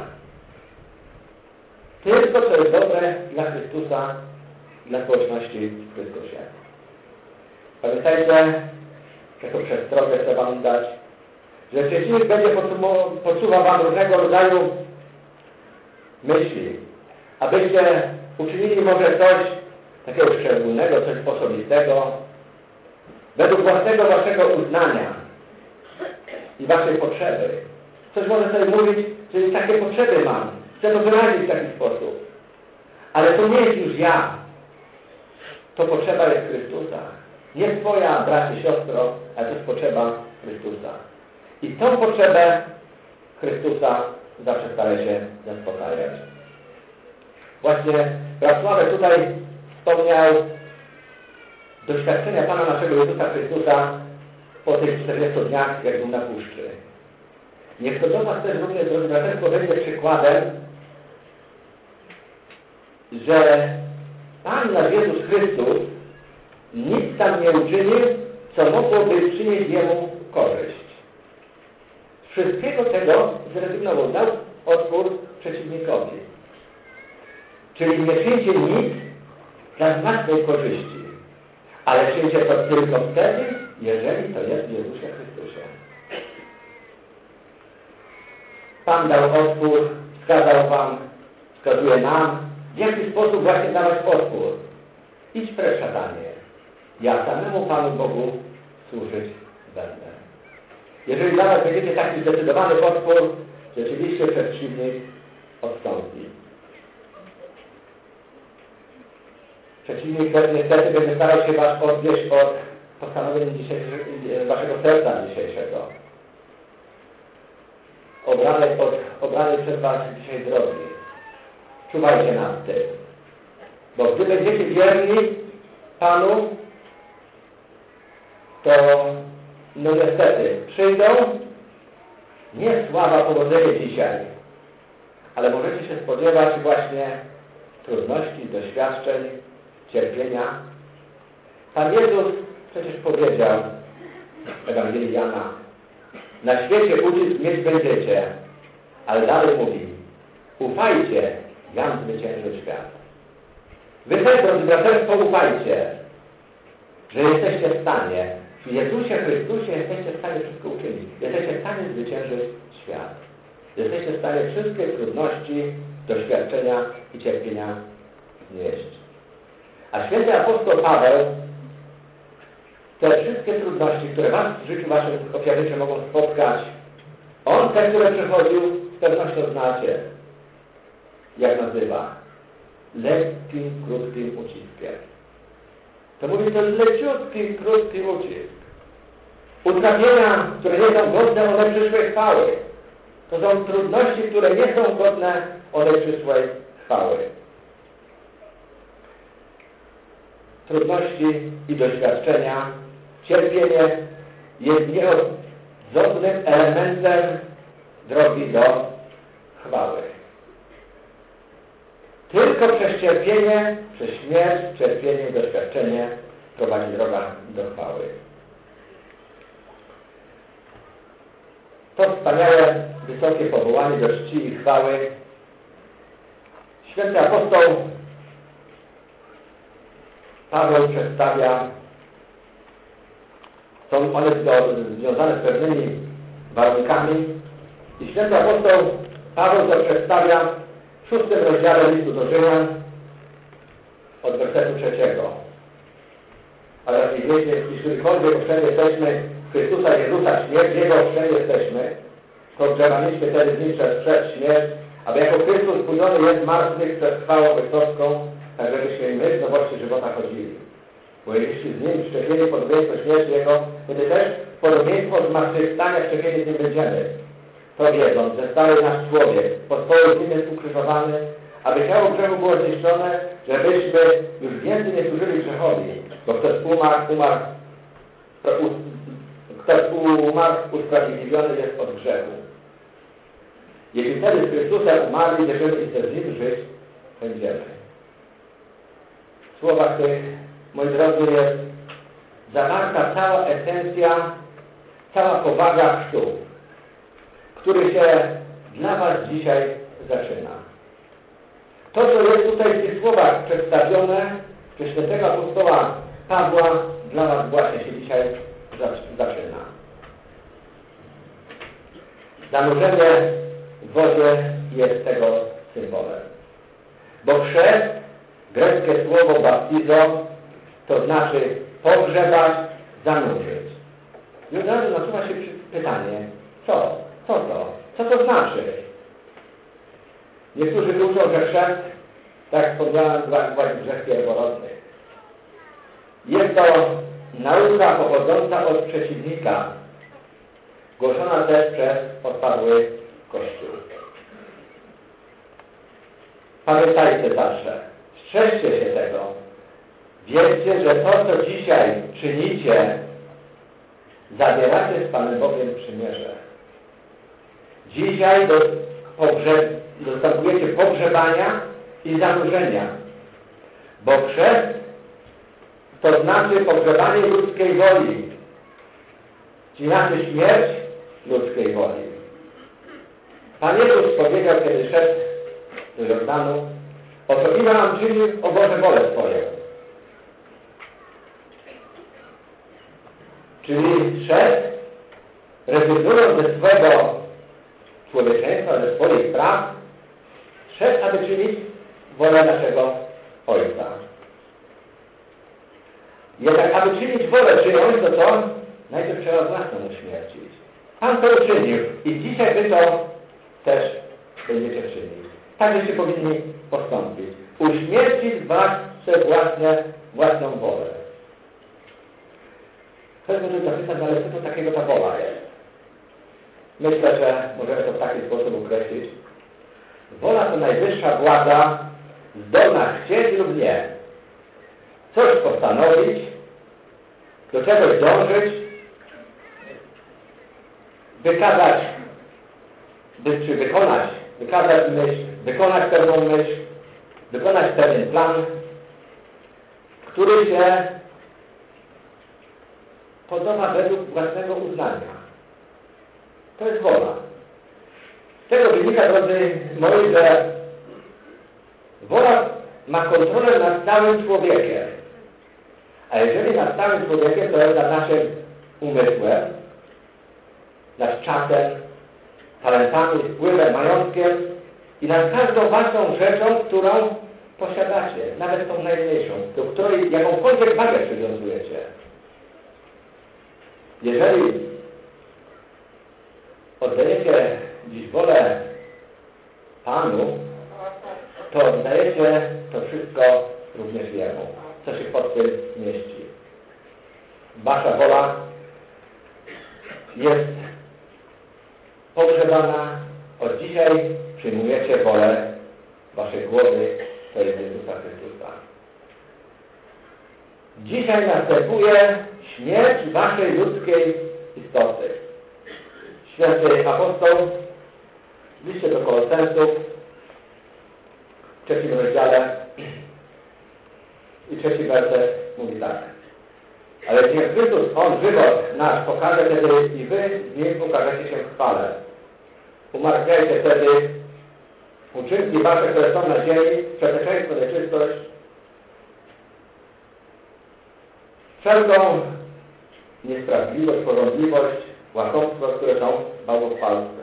Tylko, co jest dobre dla Chrystusa, dla społeczności w Chrystusie. Pamiętajcie, jako przestrogę chcę wam dać, że przeciwnik będzie podsuwał wam różnego rodzaju myśli, abyście uczynili może coś takiego szczególnego, coś osobistego, według własnego waszego uznania i waszej potrzeby. Coś może sobie mówić, że takie potrzeby mam, chcę to wyrazić w taki sposób. Ale to nie jest już ja. To potrzeba jest Chrystusa. Nie twoja, bracie, siostro, ale to jest potrzeba Chrystusa. I tą potrzebę Chrystusa zawsze staraj się zaspokajać. Właśnie brat Sławek tutaj wspomniał doświadczenia Pana naszego Jezusa Chrystusa po tych 40 dniach, jak był na puszczy. Niech to do was też również, drodzy braterstwo, będzie przykładem, że Pan nasz Jezus Chrystus nic tam nie uczynił, co mogłoby przynieść Jemu korzyść. Z wszystkiego tego zrezygnował, dał odpór przeciwnikowi. Czyli nie czyńcie nic dla własnej korzyści, ale czyńcie to tylko wtedy, jeżeli to jest w Jezusie Chrystusie. Pan dał odpór, wskazuje nam, w jaki sposób właśnie dawać odpór. Idź precz, szatanie. Ja samemu Panu Bogu służyć będę. Jeżeli dla was będziecie taki zdecydowany odpór, rzeczywiście przeciwnik odstąpi. Przeciwnik niestety będzie starał się was odwieść od postanowień waszego serca dzisiejszego. Obranej przez was dzisiaj drogi. Czuwajcie nad tym. Bo gdy będziecie wierni Panu, to no niestety przyjdą nie sława, powodzenie dzisiaj, ale możecie się spodziewać właśnie trudności, doświadczeń, cierpienia. Pan Jezus przecież powiedział w Ewangelii Jana: na świecie ucisk mieć będziecie, ale dalej mówi: ufajcie, jam zwyciężył świat. Wy też, drodzy braterstwo, ufajcie, że jesteście w stanie, w Jezusie Chrystusie jesteście w stanie wszystko uczynić. Jesteście w stanie zwyciężyć świat. Jesteście w stanie wszystkie trudności, doświadczenia i cierpienia znieść. A święty apostoł Paweł te wszystkie trudności, które was w życiu waszym ofiarniczym mogą spotkać, on te, które przechodził, z pewnością znacie. Jak nazywa? Lekkim, krótkim uciskiem. To mówi, to jest leciutki, krótki ucisk. Utrapienia, które nie są godne one przyszłej chwały. To są trudności, które nie są godne one przyszłej chwały. Trudności i doświadczenia, cierpienie jest nieodzownym elementem drogi do chwały. Tylko przez cierpienie, przez śmierć, cierpienie i doświadczenie prowadzi droga do chwały. To wspaniałe, wysokie powołanie do czci i chwały święty apostoł Paweł przedstawia. Są one związane z pewnymi warunkami i święty apostoł Paweł to przedstawia w 6 rozdziale listu do Rzymian od wersetu 3. Ale jak wiecie, jeślikolwiek obszerne jesteśmy w Chrystusa Jezusa śmierć, Jego obszerne jesteśmy, to grzebaliśmy wtedy z Nim przez śmierć, aby jako Chrystus zbudzony jest martwych przez chwałę ojcowską, tak żebyśmy my w nowości żywota chodzili. Bo jeśli z Nim szczepieni podobieństwo śmierci Jego, wtedy też podobieństwo zmartwychwstania szczepieni z Nim będziemy. To wiedząc, że stary nasz człowiek po swojej winie jest ukrzyżowany, aby ciało grzechu było zniszczone, żebyśmy już więcej nie służyli grzechowi, bo ktoś umarł, usprawiedliwiony jest od grzechu. Jeśli wtedy z Chrystusem umarli, wierzymy i chcemy z Nim żyć, będziemy. W słowach tych, moi drodzy, jest zawarta cała esencja, cała powaga chrztu, który się dla was dzisiaj zaczyna. To, co jest tutaj w tych słowach przedstawione przez świętego apostoła Pawła, dla was właśnie się dzisiaj zaczyna. Zanurzenie w wodzie jest tego symbolem. Bo chrzest, greckie słowo baptizo, to znaczy pogrzebać, zanurzyć. I od razu nasuwa się pytanie, co to znaczy? Niektórzy uczą, że chrzest, tak jak wspomniałem, właśnie grzech pierworodny. Jest to nauka pochodząca od przeciwnika, głoszona też przez odpadły Kościół. Pamiętajcie zawsze, strzeżcie się tego. Wiedzcie, że to, co dzisiaj czynicie, zawieracie z Panem Bogiem przymierze. Dzisiaj dostępujecie pogrzebania i zanurzenia, bo chrzest to znaczy pogrzebanie ludzkiej woli, czyli znaczy śmierć ludzkiej woli. Pan Jezus powiedział, kiedy szedł do Jordanu: oto ile nam czyni, o Boże, wolę Twoją. Czyli szedł, rezygnując ze swego człowieczeństwa, ze swoich praw, szedł, aby czynić wolę naszego Ojca. Jednak, aby czynić wolę czyjąc, to co? Najpierw trzeba własną uśmiercić. Pan to uczynił i dzisiaj wy to też będziecie czynić. Tak żeście powinni postąpić. Uśmiercić własną wolę. Ktoś może zapytać, ale co to takiego ta wola jest? Myślę, że możemy to w taki sposób określić. Wola to najwyższa władza, zdolna chcieć lub nie. Coś postanowić, do czegoś dążyć, wykazać myśl, wykonać pewną myśl, wykonać pewien plan, który się podoba według własnego uznania. To jest wola. Z tego wynika, drodzy moi, że wola ma kontrolę nad całym człowiekiem. A jeżeli nad całym człowiekiem, to jest nad naszym umysłem, nad czasem, talentami, wpływem, majątkiem i nad każdą waszą rzeczą, którą posiadacie, nawet tą najmniejszą, do której jakąkolwiek wagę przywiązujecie. Jeżeli oddajecie dziś wolę Panu, to oddajecie to wszystko również Jemu, co się pod tym mieści. Wasza wola jest pogrzebana. Od dzisiaj przyjmujecie wolę waszej głowy, to jest Jezusa Chrystusa. Dzisiaj następuje śmierć waszej ludzkiej istoty. Święty apostoł w liście do Kolosensów w 3 rozdziale i 3 werset mówi tak. Ale gdzie Chrystus, On, żywot nasz, pokaże wtedy i wy z Nim ukażecie się w chwale. Umartwiajcie wtedy uczynki wasze, które są na ziemi, przekleństwo, nieczystość, wszelką niesprawiedliwość, porządliwość, łakomstwo, które są bałwochwalstwem.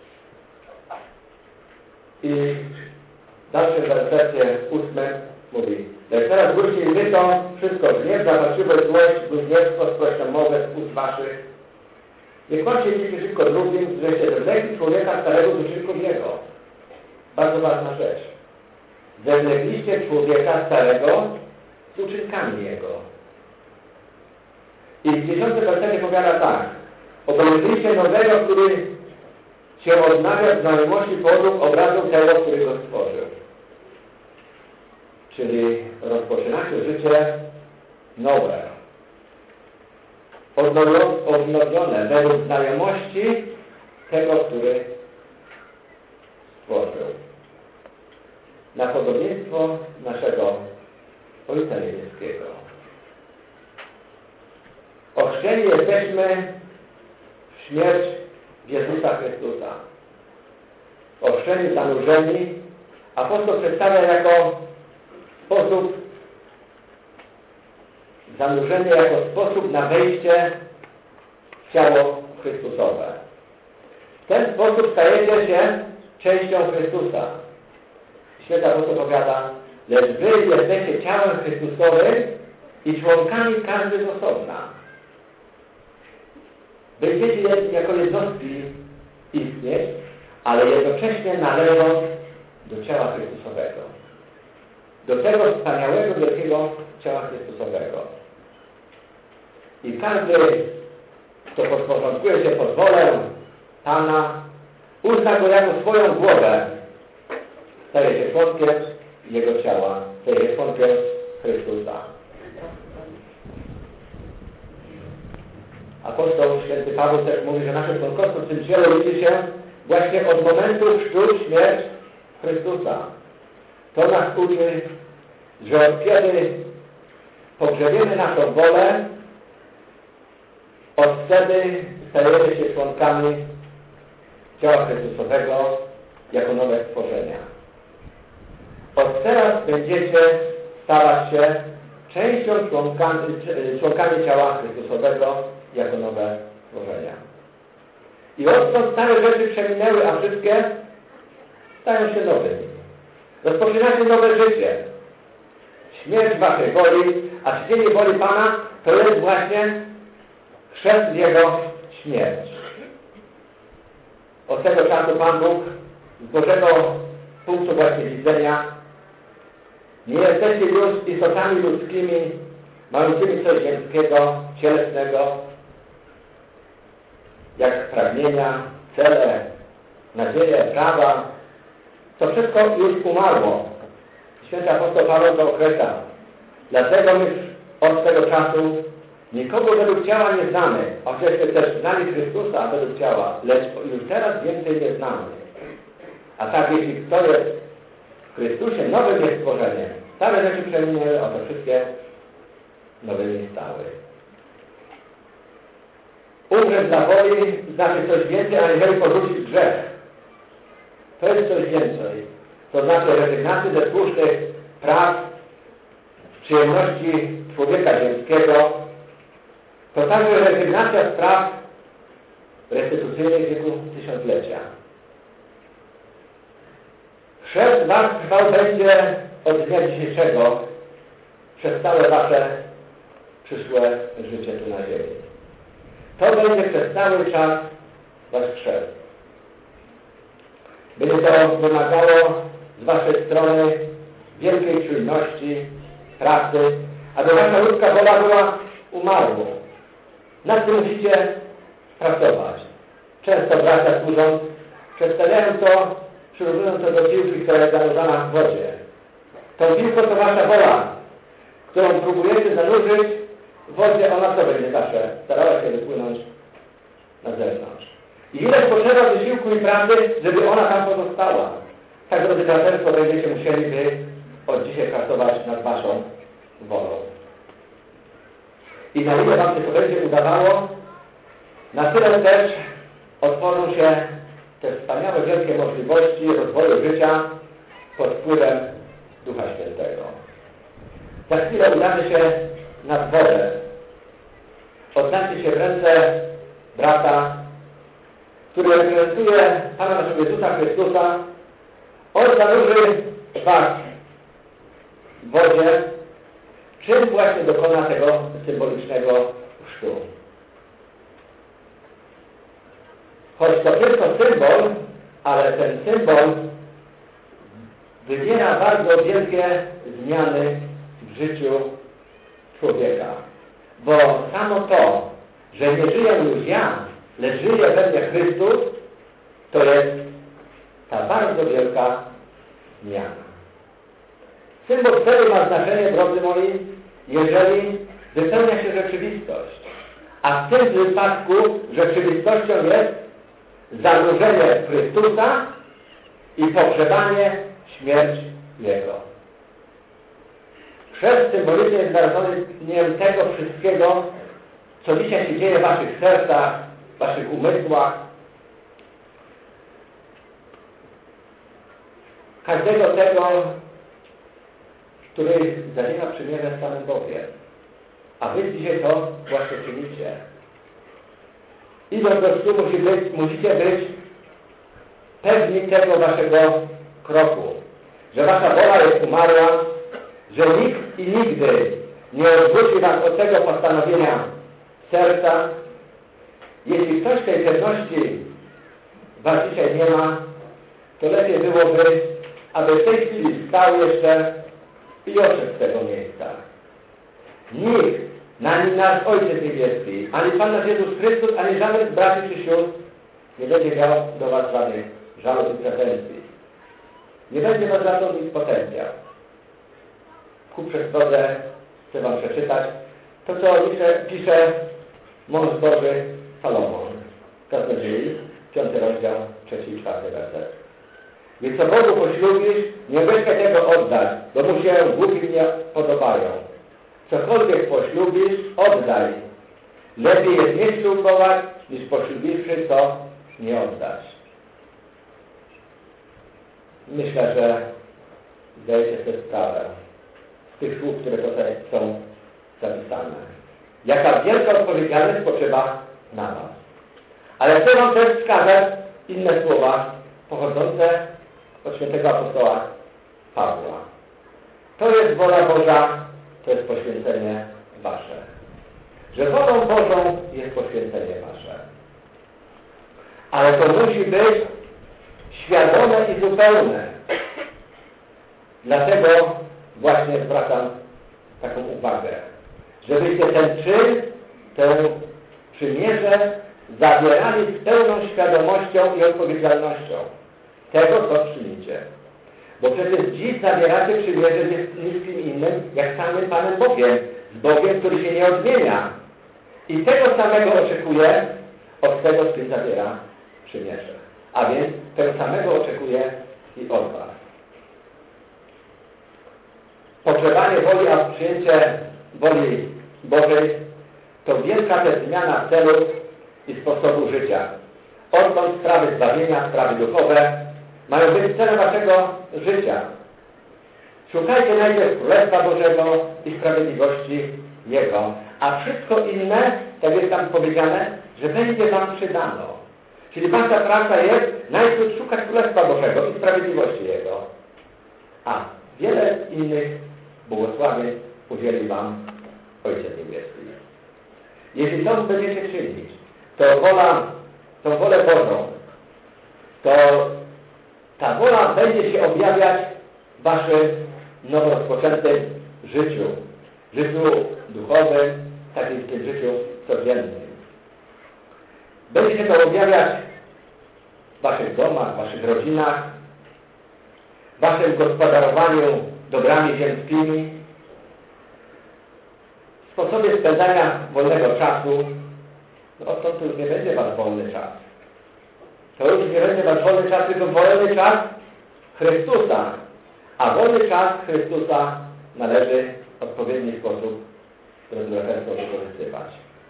I w dalszym wersecie 8 mówi: lecz teraz wróćcie i wy to wszystko gniew, zawalczywość, złość, bluźnierstwo, sprośną mowę z ust waszych. Nie kładźcie się przeciwko drugim, żeście zewlekli człowieka starego z uczynków jego. Bardzo ważna rzecz. Zewlekliście człowieka starego z uczynkami jego. I w 10 wersecie powiada tak. Obejrzyjcie nowego, który się odnawia w znajomości podług obrazu tego, który go stworzył. Czyli rozpoczynacie życie nowe. Odnowione według znajomości tego, który stworzył. Na podobieństwo naszego Ojca Niebieskiego. Ochrzczeni jesteśmy w śmierć Jezusa Chrystusa. Ochrzczeni, zanurzeni, apostoł przedstawia jako sposób zanurzenie, jako sposób na wejście w ciało Chrystusowe. W ten sposób stajecie się częścią Chrystusa. Święty apostoł powiada, lecz wy jesteście ciałem Chrystusowym i członkami każdy z osobna. Będziecie jako jednostki istnieć, ale jednocześnie należą do ciała Chrystusowego. Do tego wspaniałego, wielkiego ciała Chrystusowego. I każdy, kto podporządkuje się pod wolę Pana, uzna go jako swoją głowę, staje się członkiem Jego ciała, staje się członkiem Chrystusa. Apostoł święty Paweł też mówi, że nasze członkostwo w tym ciele liczy się właśnie od momentu chrztu w śmierć Chrystusa. To nas uczy, że od kiedy pogrzebiemy naszą wolę, od wtedy stajemy się członkami ciała Chrystusowego jako nowe stworzenia. Od teraz będziecie stawać się częścią członkami ciała Chrystusowego jako nowe stworzenia. I odtąd stare rzeczy przeminęły, a wszystkie stają się nowymi. Rozpoczynacie nowe życie. Śmierć waszej woli, a czcienie woli Pana to jest właśnie chrzest w Jego śmierć. Od tego czasu Pan Bóg z Bożego punktu właśnie widzenia nie jesteście już istotami ludzkimi, mającymi coś ziemskiego, cielesnego, jak pragnienia, cele, nadzieje, prawa. To wszystko już umarło. Święty apostoł Paweł to określa. Dlatego my od tego czasu nikogo według ciała nie znamy, chociażśmy też znali Chrystusa według ciała, lecz już teraz więcej nie znamy. A tak jeśli kto jest W Chrystusie nowym jest stworzeniem. Stare rzeczy przeminęły, oto wszystkie nowymi stały. Umrzeć dla woli znaczy coś więcej, aniżeli porzucić grzech. To jest coś więcej. To znaczy rezygnacji ze słusznych praw, przyjemności człowieka ziemskiego. To także rezygnacja z praw restytucyjnych wieku tysiąclecia. Chrzest was trwał będzie od dnia dzisiejszego przez całe wasze przyszłe życie tu na ziemi. To będzie przez cały czas wasz chrzest. Będzie to wymagało z waszej strony wielkiej czujności, pracy, aby wasza ludzka wola była umarłą. Nad tym musicie pracować. Często bracia służąc przedstawiają to, przyrównując to do piłki, która jest zanurzana w wodzie. Tą piłką to wasza wola, którą próbujecie zanurzyć w wodzie, ona to będzie zawsze starała się wypłynąć na zewnątrz. I ile potrzeba wysiłku i pracy, żeby ona tam pozostała. Tak, drodzy braterstwo, będziecie musieli od dzisiaj pracować nad waszą wolą. I na ile wam się to będzie udawało, na tyle też otworzą się te wspaniałe, wielkie możliwości rozwoju życia pod wpływem Ducha Świętego. Za chwilę udamy się nad wodę. Oddajcie się w ręce brata, który reprezentuje Pana naszego Jezusa Chrystusa. On zanurzy was w wodzie, czym właśnie dokona tego symbolicznego chrztu. Choć to tylko symbol, ale ten symbol wywiera bardzo wielkie zmiany w życiu człowieka. Bo samo to, że nie żyję już ja, lecz żyje we mnie Chrystus, to jest ta bardzo wielka zmiana. Symbol wtedy ma znaczenie, drodzy moi, jeżeli wypełnia się rzeczywistość. A w tym wypadku rzeczywistością jest zanurzenie Chrystusa i pogrzebanie, śmierć Jego. Chrzest symbolicznie jest wyrażeniem tego wszystkiego, co dzisiaj się dzieje w waszych sercach, w waszych umysłach. Każdego tego, który zawiera przymierze z Panem Bogiem. A wy dzisiaj to właśnie czynicie. Idąc do chrztu musicie być pewni tego waszego kroku. Że wasza wola jest umarła, że nikt i nigdy nie odwróci was od tego postanowienia serca. Jeśli ktoś tej pewności was dzisiaj nie ma, to lepiej byłoby, aby w tej chwili wstał jeszcze i odszedł z tego miejsca. Nikt, ani nasz Ojciec Niebieski, ani Pan nasz Jezus Chrystus, ani żaden z braci czy sióstr nie będzie miał do was żadnych żalów i pretensji. Nie będzie was za to nic potępiał. Ku przestrodze chcę wam przeczytać to, co pisze mąż Boży Salomon w Kaznodziei, 5 rozdział, 3 i 4 werset. Więc co Bogu poślubisz, nie weźmy tego oddać, bo mu się głupim nie podobają. Cokolwiek poślubisz, oddaj. Lepiej jest nie ślubować, niż poślubiwszy to nie oddać. Myślę, że zdajecie sobie sprawę z tych słów, które tutaj są zapisane. Jaka wielka odpowiedzialność spoczywa na was. Ale chcę wam też wskazać inne słowa pochodzące od świętego apostoła Pawła. To jest wola Boża, to jest poświęcenie wasze. Że wolą Bożą jest poświęcenie wasze. Ale to musi być świadome i zupełne. Dlatego właśnie zwracam taką uwagę, żebyście ten czyn, tę przymierze zawierali z pełną świadomością i odpowiedzialnością tego, co czynicie. Bo przecież dziś zawieracie przymierze nie z kim innym, jak samym Panem Bogiem, z Bogiem, który się nie odmienia. I tego samego oczekuje od tego, z kim zawiera przymierze. A więc tego samego oczekuje i od was. pogrzebanie woli, a przyjęcie woli Bożej to wielka też zmiana celów i sposobu życia. Odtąd sprawy zbawienia, sprawy duchowe mają być celem waszego życia. Szukajcie najpierw Królestwa Bożego i sprawiedliwości Jego, a wszystko inne, tak jest tam powiedziane, że będzie wam przydano. Czyli wasza praca jest najpierw szukać Królestwa Bożego i sprawiedliwości Jego. A wiele innych błogosławień udzieli wam Ojciec Niebieski. Jeśli to będziecie czynić, tą wolę Bożą, to ta wola będzie się objawiać w waszym nowo rozpoczętym życiu duchowym, tak i w tym życiu codziennym. Będzie się to objawiać w waszych domach, w waszych rodzinach, w waszym gospodarowaniu dobrami ziemskimi, w sposobie spędzania wolnego czasu. No odtąd to już nie będzie wasz wolny czas. To już nie będzie wasz wolny czas, tylko wolny czas Chrystusa. A wolny czas Chrystusa należy w odpowiedni sposób rozlecherstwo wykorzystywać.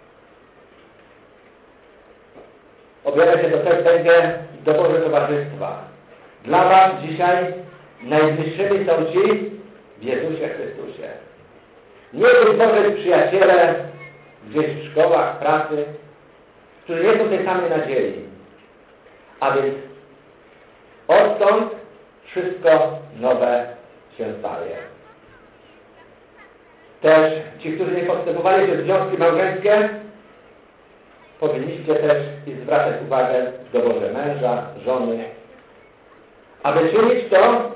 Objawia się to też będzie w doborze towarzystwa. Dla was dzisiaj najbliższymi są ci w Jezusie Chrystusie. Nie być może przyjaciele gdzieś w szkołach, pracy, którzy nie są tej samej nadziei. A więc odtąd wszystko nowe się staje. Też ci, którzy nie postępowali przez związki małżeńskie, powinniście też i zwracać uwagę w doborze męża, żony, aby czynić to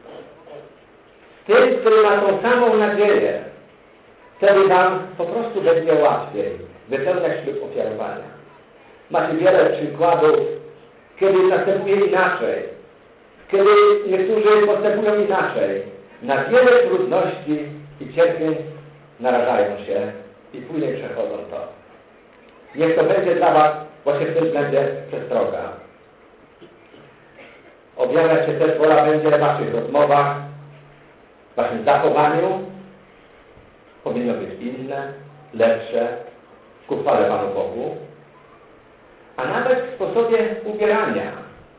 z tym, który ma tą samą nadzieję. Wtedy wam po prostu będzie łatwiej wypełniać ślub ofiarowania. Macie wiele przykładów, kiedy następuje inaczej, kiedy niektórzy postępują inaczej. Na wiele trudności i cierpień narażają się i później przechodzą to. Niech to będzie dla was właśnie w tym względzie przestroga. Objawia się też wola będzie w waszych rozmowach, w waszym zachowaniu. Powinno być inne, lepsze, ku chwale Panu Bogu. A nawet w sposobie ubierania.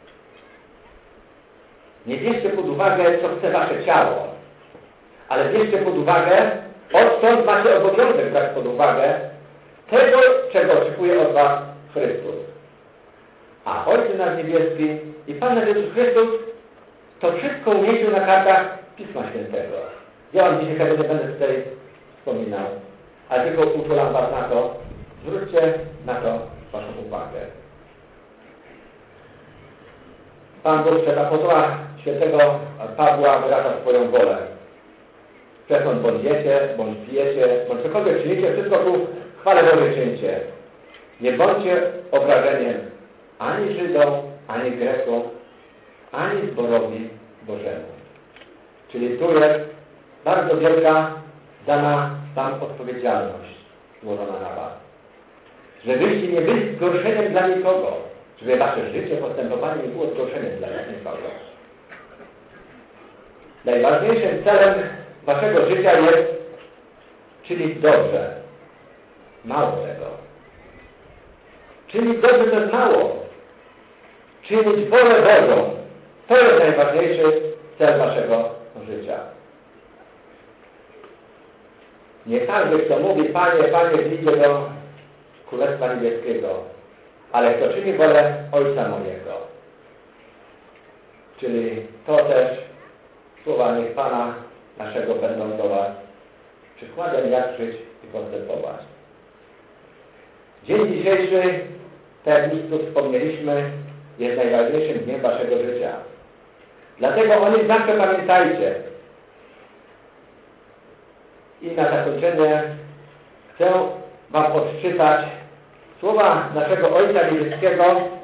Nie bierzcie pod uwagę, co chce wasze ciało, ale bierzcie pod uwagę, odtąd macie obowiązek brać pod uwagę tego, czego oczekuje od was Chrystus. A Ojciec nasz Niebieski i Pan nasz Jezus Chrystus to wszystko umieścił na kartach Pisma Świętego. Ja wam dzisiaj tego nie będę tutaj wspominał, ale tylko uczulam was na to, zwróćcie na to waszą uwagę. Pan Bóg przez apostoła świętego Pawła wyraża swoją wolę. Przekąd bądź jecie, bądź pijecie, bądź cokolwiek czynicie, wszystko ku chwale Bożej czyńcie. Nie bądźcie obrażeniem ani Żydom, ani Grekom, ani zborowi Bożemu. Czyli tu jest bardzo wielka dana tam odpowiedzialność złożona na was. Żebyście nie byli zgorszeniem dla nikogo. Żeby wasze życie, postępowanie nie było zgorszeniem dla nikogo. Najważniejszym celem waszego życia jest czynić dobrze. Mało tego. Czynić dobrze to jest mało. Czynić wolę Bożą. To jest najważniejszy cel waszego życia. Nie każdy, kto mówi, Panie, Panie, idzie do Królestwa Niebieskiego, ale kto czyni wolę Ojca mojego. Czyli to też słowa niech Pana naszego będą do was przykładem, jak żyć i postępować. Dzień dzisiejszy, tak jak już tu wspomnieliśmy, jest najważniejszym dniem waszego życia. Dlatego o nim zawsze pamiętajcie. I na zakończenie chcę wam odczytać słowa naszego Ojca Niebieskiego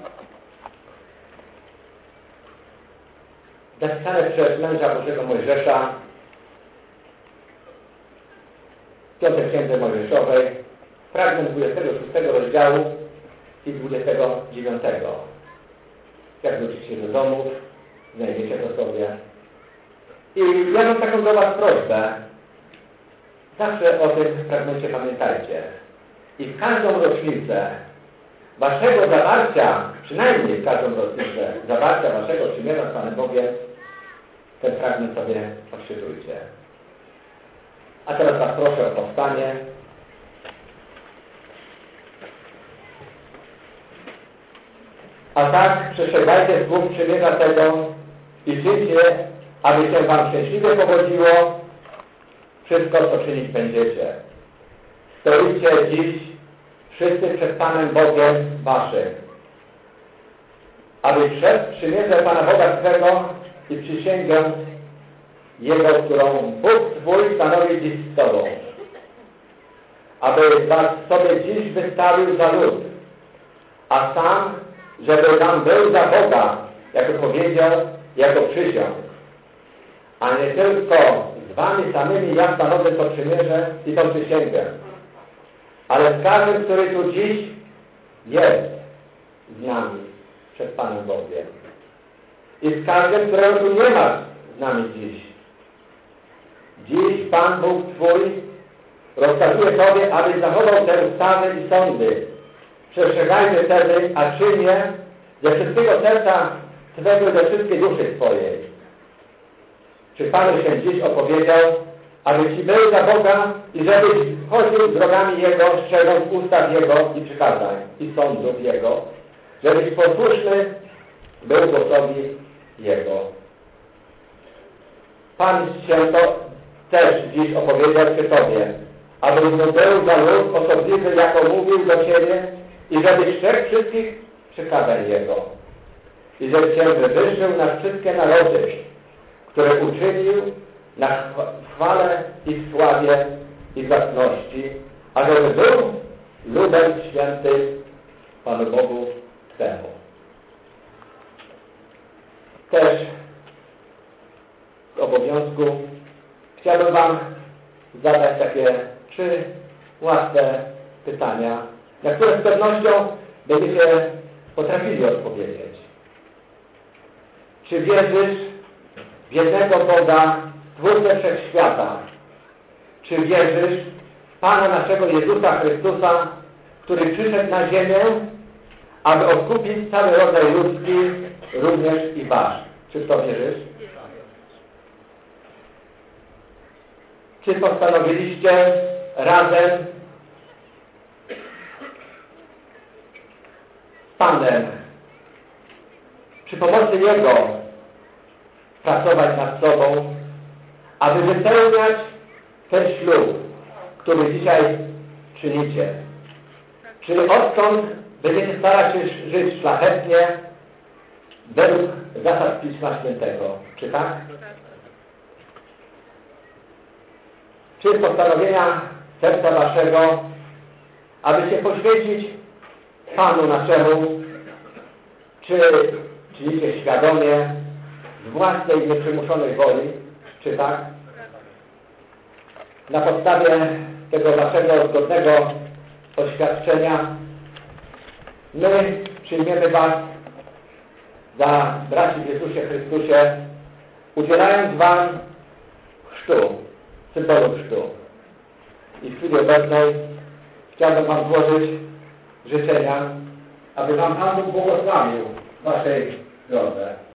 zapisane przez męża Bożego Mojżesza w 5. Księdze Mojżeszowej, fragment 26 rozdziału i 29. Jak wrócicie do domów, znajdziecie to sobie. I ja mam taką do was prośbę, Zawsze o tym fragmencie pamiętajcie. I w każdą rocznicę waszego zawarcia, przynajmniej w każdą rocznicę zawarcia waszego przymierza z Panem Bogiem, ten fragment sobie odczytujcie. A teraz was proszę o powstanie. A tak przestrzegajcie słów przymierza tego i czyńcie, aby się wam szczęśliwie powodziło wszystko, co czynić będziecie. Stoicie dziś wszyscy przed Panem Bogiem waszym, aby przez przymierze Pana Boga swego i przysięgę Jego, którą Bóg Twój stanowi dziś z Tobą, aby was sobie dziś wystawił za lud, a sam, żeby wam był za Boga, jako powiedział, jako przysiąg, a nie tylko z wami samymi ja stanowię to przymierze i to przysięgę, ale z każdym, który tu dziś jest z nami przed Panem Bogiem. I z każdym, którego tu nie ma z nami dziś. Dziś Pan Bóg Twój rozkazuje Tobie, abyś zachował te ustawy i sądy. Przestrzegajmy wtedy, a czynię ze wszystkiego serca Twego i ze wszystkiej duszy Twojej. Czy Panu się dziś opowiedział, aby Ci był za Boga i żebyś chodził drogami Jego, strzegąc ustaw Jego i przykazań i sądów Jego, żebyś posłuszny był głosowi Jego. Pan się to też dziś opowiedział przy Tobie, abyś mu był za lud osobliwy, jako mówił do Ciebie i żebyś strzegł wszystkich przykazań Jego i żeby Cię wywyższył na wszystkie narody, które uczynił na chwale i w sławie i zacności, a żeby był ludem świętym Panu Bogu Twemu. Też z obowiązku chciałbym Wam zadać takie 3 łatwe pytania, na które z pewnością będziecie potrafili odpowiedzieć. Czy wierzysz w jednego Boga, Twórcę Wszechświata? Czy wierzysz w Pana naszego Jezusa Chrystusa, który przyszedł na ziemię, aby odkupić cały rodzaj ludzki, również i wasz? Czy w to wierzysz? Czy postanowiliście razem z Panem przy pomocy Jego pracować nad sobą, aby wypełniać ten ślub, który dzisiaj czynicie? Czy odtąd będziecie starać się żyć szlachetnie według zasad Pisma Świętego? Czy tak? Czy postanowienia serca waszego, aby się poświęcić Panu naszemu, czy czynicie świadomie, z własnej nieprzymuszonej woli, czy tak? Na podstawie tego waszego zgodnego oświadczenia my przyjmiemy was za braci w Jezusie Chrystusie, udzielając wam chrztu, symbolu chrztu. I w chwili obecnej chciałbym wam złożyć życzenia, aby wam Pan Bóg błogosławił w waszej drodze.